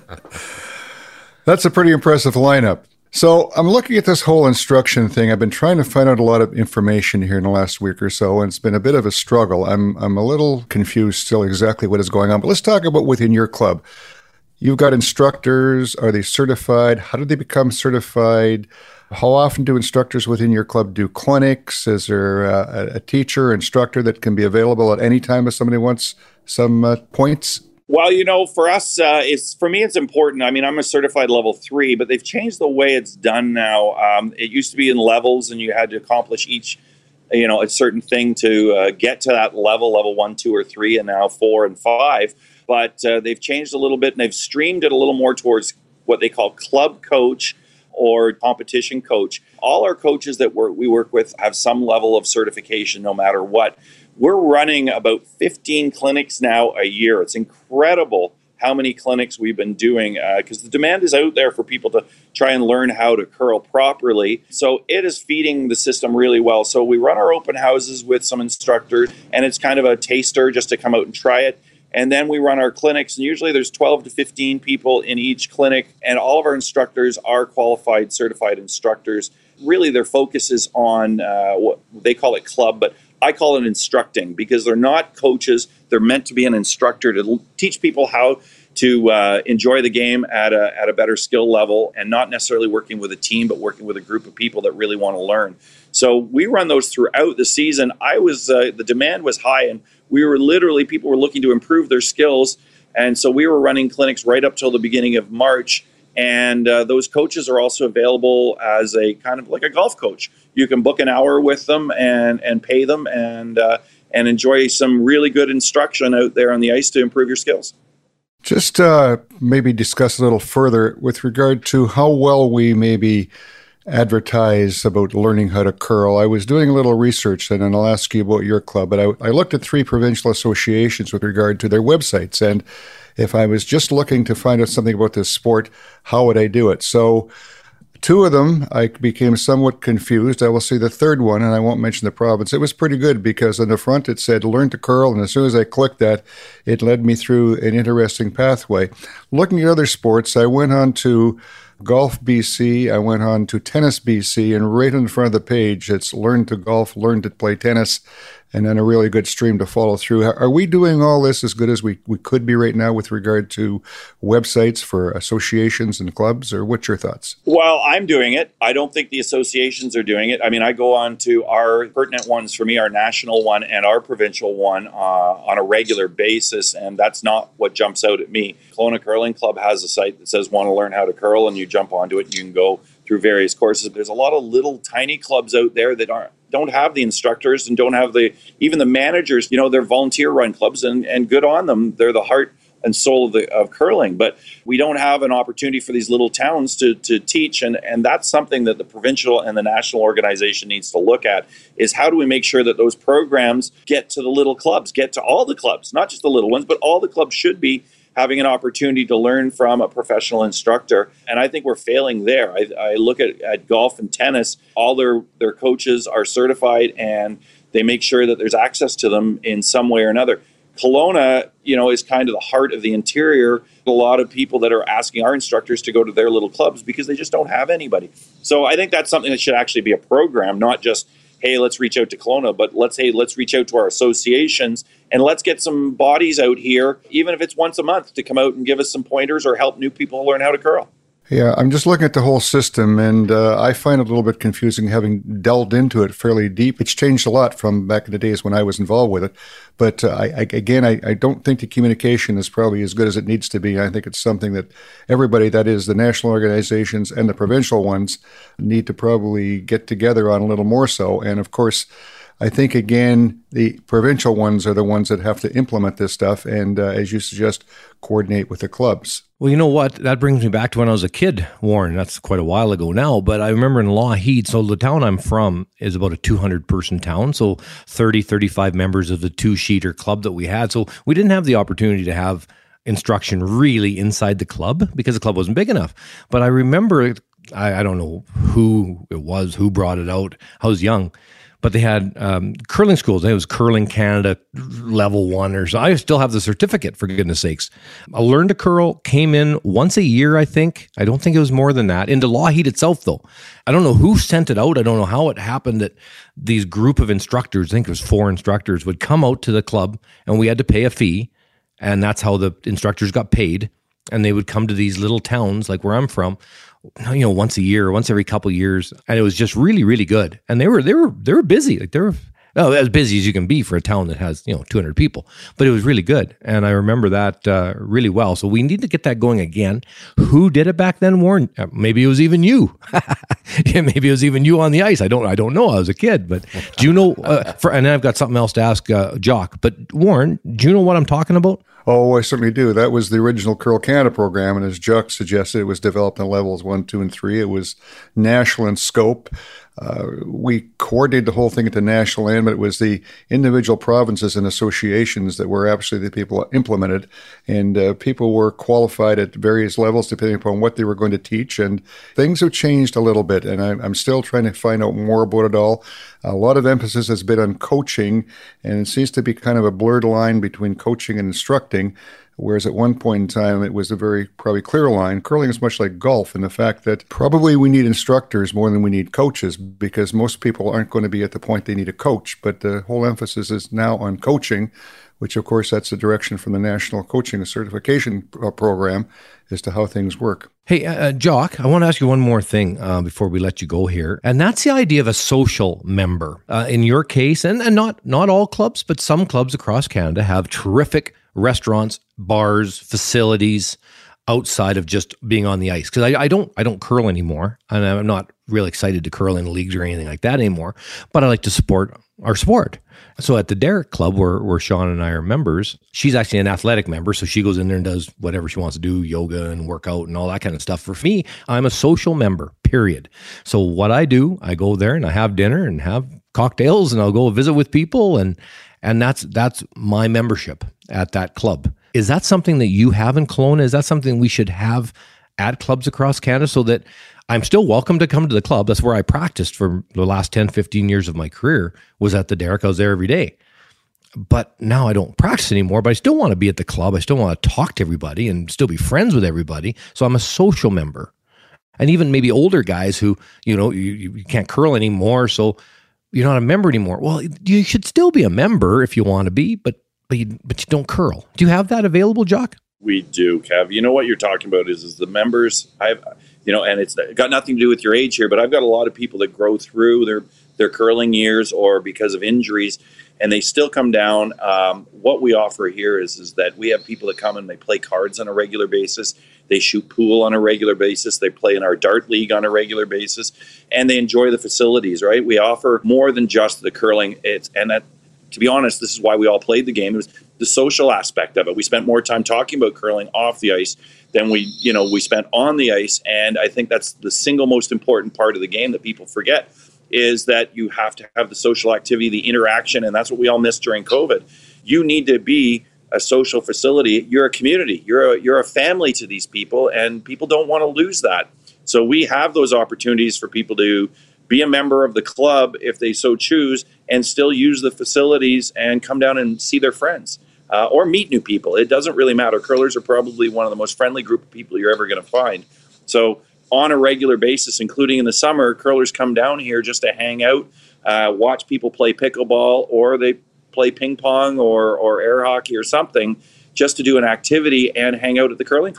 That's a pretty impressive lineup. So I'm looking at this whole instruction thing. I've been trying to find out a lot of information here in the last week or so, and it's been a bit of a struggle. I'm I'm a little confused still exactly what is going on. But let's talk about within your club. You've got instructors. Are they certified? How do they become certified? How often do instructors within your club do clinics? Is there a, a teacher, instructor that can be available at any time if somebody wants some uh, points? Well, you know, for us, uh, it's for me, it's important. I mean, I'm a certified level three, but they've changed the way it's done now. Um, it used to be in levels, and you had to accomplish each, you know, a certain thing to uh, get to that level, level one, two, or three, and now four and five. But uh, they've changed a little bit, and they've streamed it a little more towards what they call club coach or competition coach. All our coaches that we're, we work with have some level of certification no matter what. We're running about fifteen clinics now a year. It's incredible how many clinics we've been doing because uh, the demand is out there for people to try and learn how to curl properly. So it is feeding the system really well. So we run our open houses with some instructors, and it's kind of a taster just to come out and try it. And then we run our clinics, and usually there's twelve to fifteen people in each clinic, and all of our instructors are qualified, certified instructors. Really, their focus is on uh, what they call it club, but I call it instructing because they're not coaches. They're meant to be an instructor to l- teach people how to uh, enjoy the game at a at a better skill level, and not necessarily working with a team, but working with a group of people that really want to learn. So we run those throughout the season. I was uh, the demand was high, and we were literally people were looking to improve their skills, and so we were running clinics right up till the beginning of March. And uh, those coaches are also available as a kind of like a golf coach. You can book an hour with them and and pay them and uh, and enjoy some really good instruction out there on the ice to improve your skills. Just uh, maybe discuss a little further with regard to how well we maybe advertise about learning how to curl. I was doing a little research, and then I'll ask you about your club, but I, I looked at three provincial associations with regard to their websites, and if I was just looking to find out something about this sport, how would I do it? So two of them, I became somewhat confused. I will say the third one, and I won't mention the province. It was pretty good because on the front it said learn to curl, and as soon as I clicked that, it led me through an interesting pathway. Looking at other sports, I went on to Golf B C, I went on to Tennis B C, and right in front of the page, it's learn to golf, learn to play tennis, and then a really good stream to follow through. Are we doing all this as good as we, we could be right now with regard to websites for associations and clubs, or what's your thoughts? Well, I'm doing it. I don't think the associations are doing it. I mean, I go on to our pertinent ones for me, our national one and our provincial one uh, on a regular basis, and that's not what jumps out at me. Kelowna Curling Club has a site that says want to learn how to curl, and you jump onto it and you can go through various courses. There's a lot of little tiny clubs out there that aren't don't have the instructors and don't have the even the managers. You know, they're volunteer run clubs, and, and good on them. They're the heart and soul of the of curling, but we don't have an opportunity for these little towns to to teach, and and that's something that the provincial and the national organization needs to look at, is how do we make sure that those programs get to the little clubs, get to all the clubs, not just the little ones, but all the clubs should be having an opportunity to learn from a professional instructor. And I think we're failing there. I, I look at, at golf and tennis, all their, their coaches are certified and they make sure that there's access to them in some way or another. Kelowna, you know, is kind of the heart of the interior. A lot of people that are asking our instructors to go to their little clubs because they just don't have anybody. So I think that's something that should actually be a program, not just, hey, let's reach out to Kelowna, but let's hey, let's reach out to our associations and let's get some bodies out here, even if it's once a month, to come out and give us some pointers or help new people learn how to curl. Yeah, I'm just looking at the whole system, and uh, I find it a little bit confusing having delved into it fairly deep. It's changed a lot from back in the days when I was involved with it. But uh, I, I, again, I, I don't think the communication is probably as good as it needs to be. I think it's something that everybody, that is the national organizations and the provincial ones, need to probably get together on a little more so. And of course, I think, again, the provincial ones are the ones that have to implement this stuff and, uh, as you suggest, coordinate with the clubs. Well, you know what? That brings me back to when I was a kid, Warren. That's quite a while ago now, but I remember in Lougheed, so the town I'm from is about a two hundred person town, so thirty, thirty-five members of the two-sheeter club that we had. So we didn't have the opportunity to have instruction really inside the club because the club wasn't big enough. But I remember, I, I don't know who it was, who brought it out. I was young. But they had um, curling schools. It was Curling Canada level one or so. I still have the certificate, for goodness sakes. I learned to curl, came in once a year, I think. I don't think it was more than that. Into Lougheed itself, though. I don't know who sent it out. I don't know how it happened that these group of instructors, I think it was four instructors, would come out to the club and we had to pay a fee. And that's how the instructors got paid. And they would come to these little towns like where I'm from, you know, once a year, once every couple of years, and it was just really, really good. And they were, they were, they were busy. Like they were, well, as busy as you can be for a town that has, you know, two hundred people. But it was really good, and I remember that uh, really well. So we need to get that going again. Who did it back then, Warren? Uh, maybe it was even you. Yeah, maybe it was even you on the ice. I don't, I don't know. I was a kid, but do you know? Uh, for, and then I've got something else to ask uh, Jock. But Warren, do you know what I'm talking about? Oh, I certainly do. That was the original Curl Canada program, and as Jock suggested, it was developed in levels one, two, and three. It was national in scope. Uh, we coordinated the whole thing at the national end, but it was the individual provinces and associations that were actually the people implemented, and uh, people were qualified at various levels depending upon what they were going to teach, and things have changed a little bit, and I'm, I'm still trying to find out more about it all. A lot of emphasis has been on coaching, and it seems to be kind of a blurred line between coaching and instructing, whereas at one point in time, it was a very probably clear line. Curling is much like golf in the fact that probably we need instructors more than we need coaches because most people aren't going to be at the point they need a coach. But the whole emphasis is now on coaching, which, of course, that's the direction from the National Coaching Certification Program as to how things work. Hey, uh, Jock, I want to ask you one more thing uh, before we let you go here, and that's the idea of a social member. Uh, in your case, and, and not not all clubs, but some clubs across Canada have terrific restaurants, bars, facilities outside of just being on the ice. Because I, I don't I don't curl anymore, and I'm not really excited to curl in leagues or anything like that anymore, but I like to support our sport. So at the Derrick Club, where, where Sean and I are members, she's actually an athletic member, so she goes in there and does whatever she wants to do, yoga and workout and all that kind of stuff. For me, I'm a social member, period. So what I do, I go there and I have dinner and have cocktails and I'll go visit with people, and and that's that's my membership at that club. Is that something that you have in Kelowna? Is that something we should have at clubs across Canada so that I'm still welcome to come to the club? That's where I practiced for the last ten, fifteen years of my career, was at the Derrick. I was there every day. But now I don't practice anymore, but I still want to be at the club. I still want to talk to everybody and still be friends with everybody. So I'm a social member. And even maybe older guys who, you know, you, you can't curl anymore, so you're not a member anymore. Well, you should still be a member if you want to be, but but you, but you don't curl. Do you have that available, Jock? We do, Kev. You know what you're talking about is, is the members. I've, you know, and it's got nothing to do with your age here, but I've got a lot of people that grow through their, their curling years or because of injuries, and they still come down. Um, what we offer here is, is that we have people that come and they play cards on a regular basis. They shoot pool on a regular basis. They play in our dart league on a regular basis, and they enjoy the facilities, right? We offer more than just the curling. It's, and that, to be honest, this is why we all played the game. It was the social aspect of it. We spent more time talking about curling off the ice than we, you know, we spent on the ice. And I think that's the single most important part of the game that people forget, is that you have to have the social activity, the interaction, and that's what we all missed during COVID. You need to be a social facility. You're a community. You're a, you're a family to these people, and people don't want to lose that. So we have those opportunities for people to be a member of the club if they so choose, and still use the facilities and come down and see their friends uh, or meet new people. It doesn't really matter. Curlers are probably one of the most friendly group of people you're ever going to find. So on a regular basis, including in the summer, curlers come down here just to hang out, uh, watch people play pickleball, or they play ping pong or, or air hockey or something, just to do an activity and hang out at the curling club.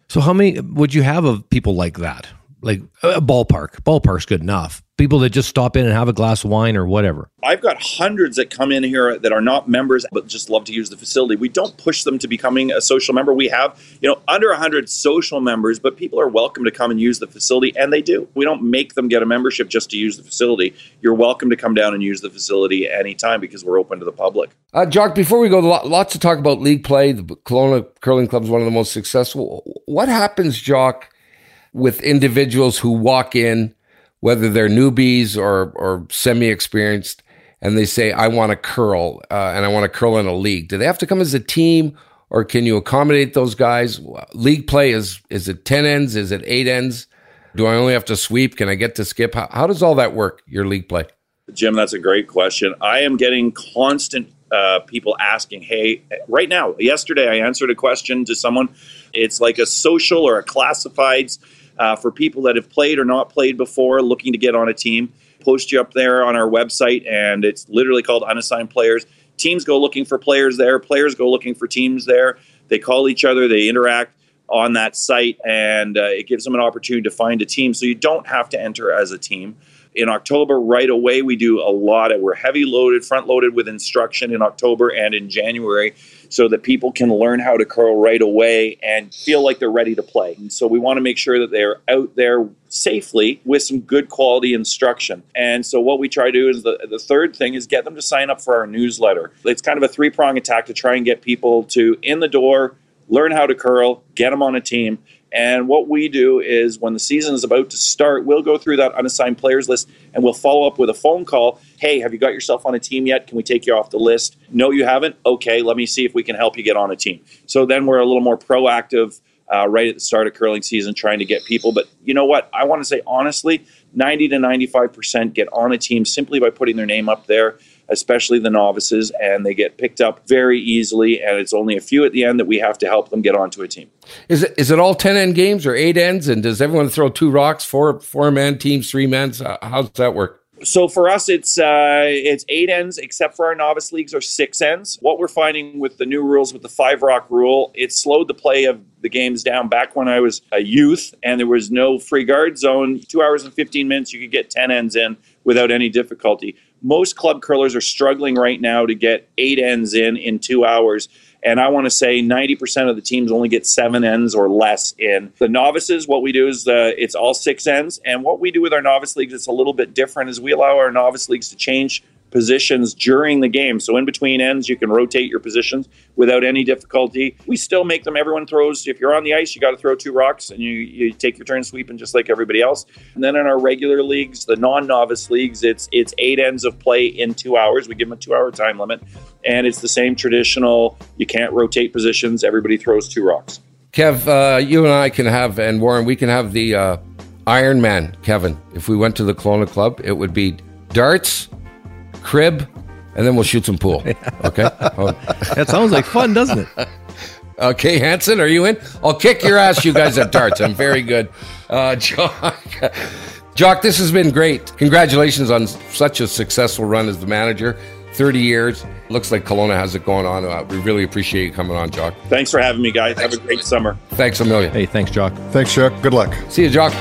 So how many would you have of people like that? Like a ballpark. Ballpark's good enough. People that just stop in and have a glass of wine or whatever. I've got hundreds that come in here that are not members but just love to use the facility. We don't push them to becoming a social member. We have, you know, under one hundred social members, but people are welcome to come and use the facility, and they do. We don't make them get a membership just to use the facility. You're welcome to come down and use the facility anytime because we're open to the public. Uh, Jock, before we go, lots to talk about league play. The Kelowna Curling Club is one of the most successful. What happens, Jock, with individuals who walk in, whether they're newbies or or semi-experienced, and they say, I want to curl, uh, and I want to curl in a league? Do they have to come as a team, or can you accommodate those guys? League play, is is it ten ends? Is it eight ends? Do I only have to sweep? Can I get to skip? How, how does all that work, your league play? Jim, that's a great question. I am getting constant uh, people asking, hey, right now, yesterday I answered a question to someone. It's like a social or a classifieds uh, for people that have played or not played before, looking to get on a team. Post you up there on our website, and it's literally called Unassigned Players. Teams go looking for players there. Players go looking for teams there. They call each other. They interact on that site, and uh, it gives them an opportunity to find a team. So you don't have to enter as a team. In October, right away, we do a lot of, we're heavy loaded, front loaded with instruction in October and in January so that people can learn how to curl right away and feel like they're ready to play. And so we want to make sure that they're out there safely with some good quality instruction. And so what we try to do is the, the third thing is get them to sign up for our newsletter. It's kind of a three-prong attack to try and get people to in the door, learn how to curl, get them on a team. And what we do is when the season is about to start, we'll go through that unassigned players list and we'll follow up with a phone call. Hey, have you got yourself on a team yet? Can we take you off the list? No, you haven't? Okay, let me see if we can help you get on a team. So then we're a little more proactive uh, right at the start of curling season trying to get people. But you know what? I want to say honestly, ninety to ninety-five percent get on a team simply by putting their name up there, especially the novices, and they get picked up very easily, and it's only a few at the end that we have to help them get onto a team. Is it is it all ten end games or eight ends, and does everyone throw two rocks, four four man teams, three men? How does that work? So for us, it's uh, it's eight ends, except for our novice leagues are six ends. What we're finding with the new rules, with the five rock rule, it slowed the play of the games down. Back when I was a youth and there was no free guard zone, two hours and fifteen minutes, you could get ten ends in without any difficulty. Most club curlers are struggling right now to get eight ends in in two hours. And I want to say ninety percent of the teams only get seven ends or less in. The novices, what we do is uh, it's all six ends. And what we do with our novice leagues, it's a little bit different, is we allow our novice leagues to change positions during the game. So in between ends, you can rotate your positions without any difficulty. We still make them, everyone throws, if you're on the ice, you got to throw two rocks and you, you take your turn sweeping just like everybody else. And then in our regular leagues, the non-novice leagues, it's it's eight ends of play in two hours. We give them a two-hour time limit. And it's the same traditional, you can't rotate positions, everybody throws two rocks. Kev, uh, you and I can have, and Warren, we can have the uh, Iron Man, Kevin. If we went to the Kelowna Club, it would be darts, crib, and then we'll shoot some pool. Okay? Oh. That sounds like fun, doesn't it? Okay, Hanson, are you in? I'll kick your ass, you guys at darts. I'm very good. Uh, Jock, Jock, this has been great. Congratulations on such a successful run as the manager. thirty years. Looks like Kelowna has it going on. Uh, we really appreciate you coming on, Jock. Thanks for having me, guys. Have a great summer. Thanks a million. Hey, thanks, Jock. Thanks, Chuck. Good luck. See you, Jock.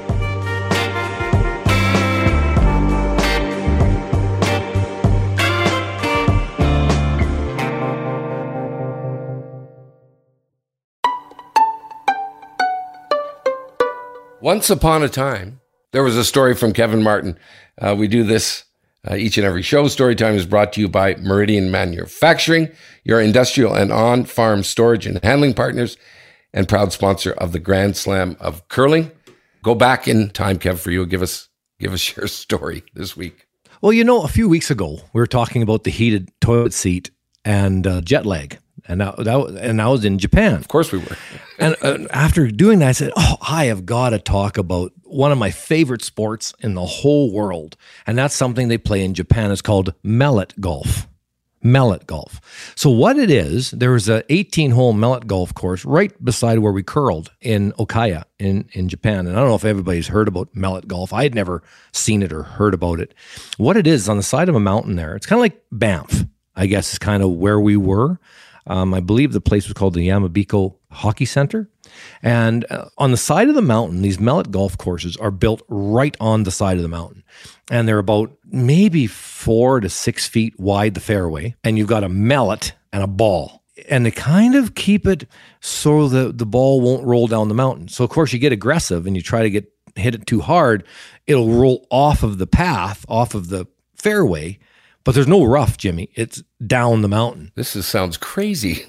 Once upon a time, there was a story from Kevin Martin. Uh, we do this uh, each and every show. Storytime is brought to you by Meridian Manufacturing, your industrial and on-farm storage and handling partners, and proud sponsor of the Grand Slam of Curling. Go back in time, Kev, for you. Give us, give us your story this week. Well, you know, a few weeks ago, we were talking about the heated toilet seat and uh, jet lag. And that, that, and I was in Japan. Of course we were. and uh, after doing that, I said, oh, I have got to talk about one of my favorite sports in the whole world. And that's something they play in Japan. It's called mallet golf. Mallet golf. So what it is, there's an eighteen-hole mallet golf course right beside where we curled in Okaya in, in Japan. And I don't know if everybody's heard about mallet golf. I had never seen it or heard about it. What it is, on the side of a mountain there, it's kind of like Banff, I guess, is kind of where we were. Um, I believe the place was called the Yamabiko Hockey Center. And uh, on the side of the mountain, these mallet golf courses are built right on the side of the mountain. And they're about maybe four to six feet wide, the fairway. And you've got a mallet and a ball. And they kind of keep it so the, the ball won't roll down the mountain. So, of course, you get aggressive and you try to get hit it too hard, it'll roll off of the path, off of the fairway. But there's no rough, Jimmy. It's down the mountain. This is, sounds crazy.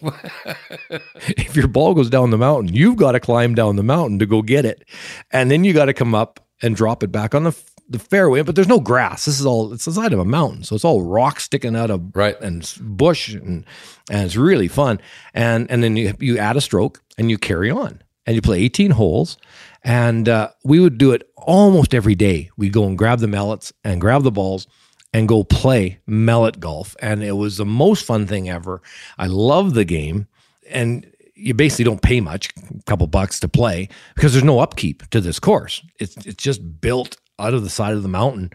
If your ball goes down the mountain, you've got to climb down the mountain to go get it. And then you got to come up and drop it back on the the fairway. But there's no grass. This is all, it's the side of a mountain. So it's all rock sticking out of, right, and bush. And and it's really fun. And and then you, you add a stroke and you carry on. And you play eighteen holes. And uh, we would do it almost every day. We'd go and grab the mallets and grab the balls and go play mallet golf. And it was the most fun thing ever. I love the game. And you basically don't pay much, a couple bucks to play, because there's no upkeep to this course. It's it's just built out of the side of the mountain.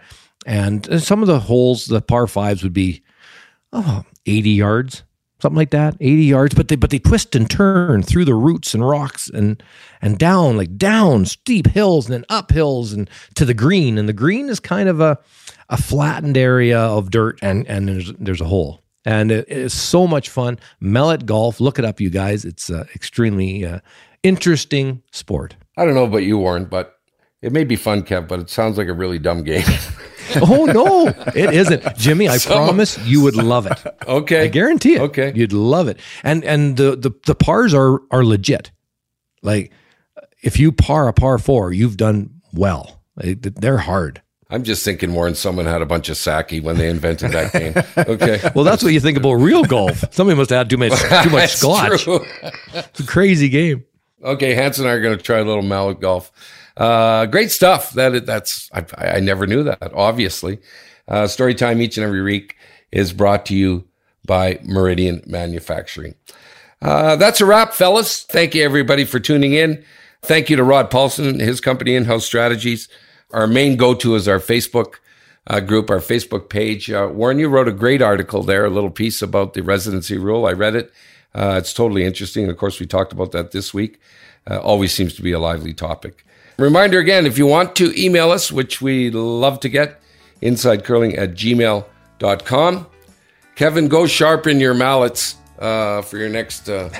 And some of the holes, the par fives, would be oh, eighty yards, something like that, eighty yards. But they but they twist and turn through the roots and rocks and and down, like down steep hills and then up hills and to the green. And the green is kind of a a flattened area of dirt, and, and there's there's a hole. And it is so much fun. Mallet golf, look it up, you guys. It's uh, extremely uh, interesting sport. I don't know about you, Warren, but it may be fun, Kev, but it sounds like a really dumb game. Oh, no, it isn't. Jimmy, I Someone... promise you would love it. Okay. I guarantee it. Okay. You'd love it. And and the, the, the pars are are legit. Like, if you par a par four, you've done well. They're hard. I'm just thinking, Warren, someone had a bunch of sake when they invented that game. Okay. Well, that's what you think about real golf. Somebody must have had too much, too much scotch. True. It's a crazy game. Okay, Hans and I are going to try a little mallet golf. Uh, great stuff. That That's I, I never knew that, obviously. Uh, Story time each and every week is brought to you by Meridian Manufacturing. Uh, that's a wrap, fellas. Thank you, everybody, for tuning in. Thank you to Rod Paulson and his company, In-House Strategies. Our main go-to is our Facebook uh, group, our Facebook page. Uh, Warren, you wrote a great article there, a little piece about the residency rule. I read it. Uh, it's totally interesting. Of course, we talked about that this week. Uh, always seems to be a lively topic. Reminder again, if you want to email us, which we love to get, insidecurling at gmail dot com. Kevin, go sharpen your mallets uh, for your next uh,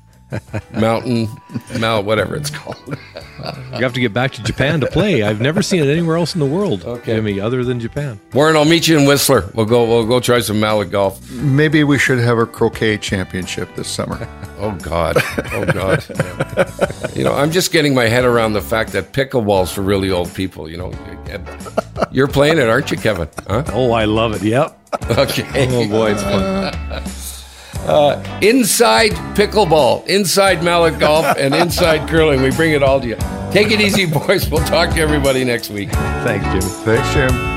mountain, mallet, whatever it's called. You have to get back to Japan to play. I've never seen it anywhere else in the world, okay, Jimmy, other than Japan. Warren, I'll meet you in Whistler. We'll go. We'll go try some mallet golf. Maybe we should have a croquet championship this summer. Oh God! Oh God! You know, I'm just getting my head around the fact that pickleball's for really old people. You know, you're playing it, aren't you, Kevin? Huh? Oh, I love it. Yep. Okay. Oh boy, it's fun. Uh, inside pickleball, inside mallet golf, and inside curling. We bring it all to you. Take it easy, boys. We'll talk to everybody next week. Thanks, Jimmy. Thanks, Jim.